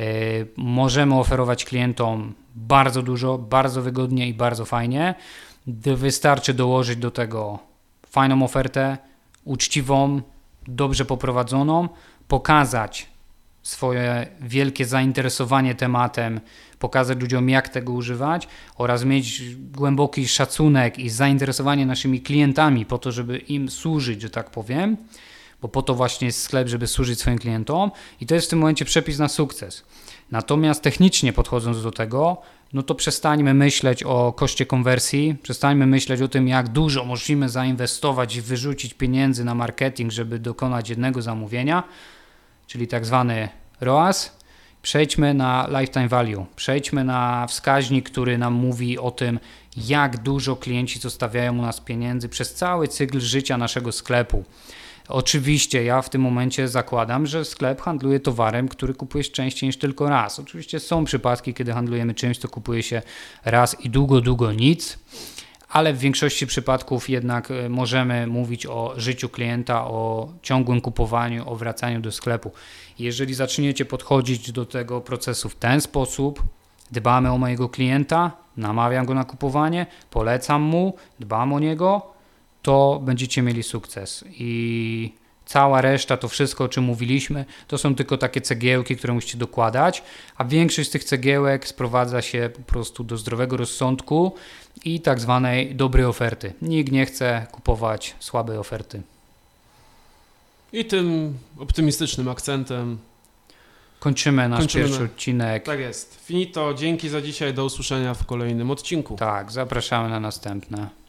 Speaker 2: Możemy oferować klientom bardzo dużo, bardzo wygodnie i bardzo fajnie. Wystarczy dołożyć do tego fajną ofertę, uczciwą, dobrze poprowadzoną, pokazać swoje wielkie zainteresowanie tematem, pokazać ludziom, jak tego używać oraz mieć głęboki szacunek i zainteresowanie naszymi klientami po to, żeby im służyć, że tak powiem, bo po to właśnie jest sklep, żeby służyć swoim klientom i to jest w tym momencie przepis na sukces. Natomiast technicznie podchodząc do tego, no to przestańmy myśleć o koszcie konwersji, przestańmy myśleć o tym, jak dużo musimy zainwestować i wyrzucić pieniędzy na marketing, żeby dokonać jednego zamówienia, czyli tak zwany ROAS. Przejdźmy na lifetime value, przejdźmy na wskaźnik, który nam mówi o tym, jak dużo klienci zostawiają u nas pieniędzy przez cały cykl życia naszego sklepu. Oczywiście ja w tym momencie zakładam, że sklep handluje towarem, który kupujesz częściej niż tylko raz. Oczywiście są przypadki, kiedy handlujemy czymś, co kupuje się raz i długo nic, ale w większości przypadków jednak możemy mówić o życiu klienta, o ciągłym kupowaniu, o wracaniu do sklepu. Jeżeli zaczniecie podchodzić do tego procesu w ten sposób, dbamy o mojego klienta, namawiam go na kupowanie, polecam mu, dbam o niego, to będziecie mieli sukces i cała reszta, to wszystko, o czym mówiliśmy, to są tylko takie cegiełki, które musicie dokładać, a większość z tych cegiełek sprowadza się po prostu do zdrowego rozsądku i tak zwanej dobrej oferty. Nikt nie chce kupować słabej oferty.
Speaker 1: I tym optymistycznym akcentem
Speaker 2: Kończymy nasz pierwszy odcinek.
Speaker 1: Tak jest. Finito, dzięki za dzisiaj, do usłyszenia w kolejnym odcinku.
Speaker 2: Tak, zapraszamy na następne.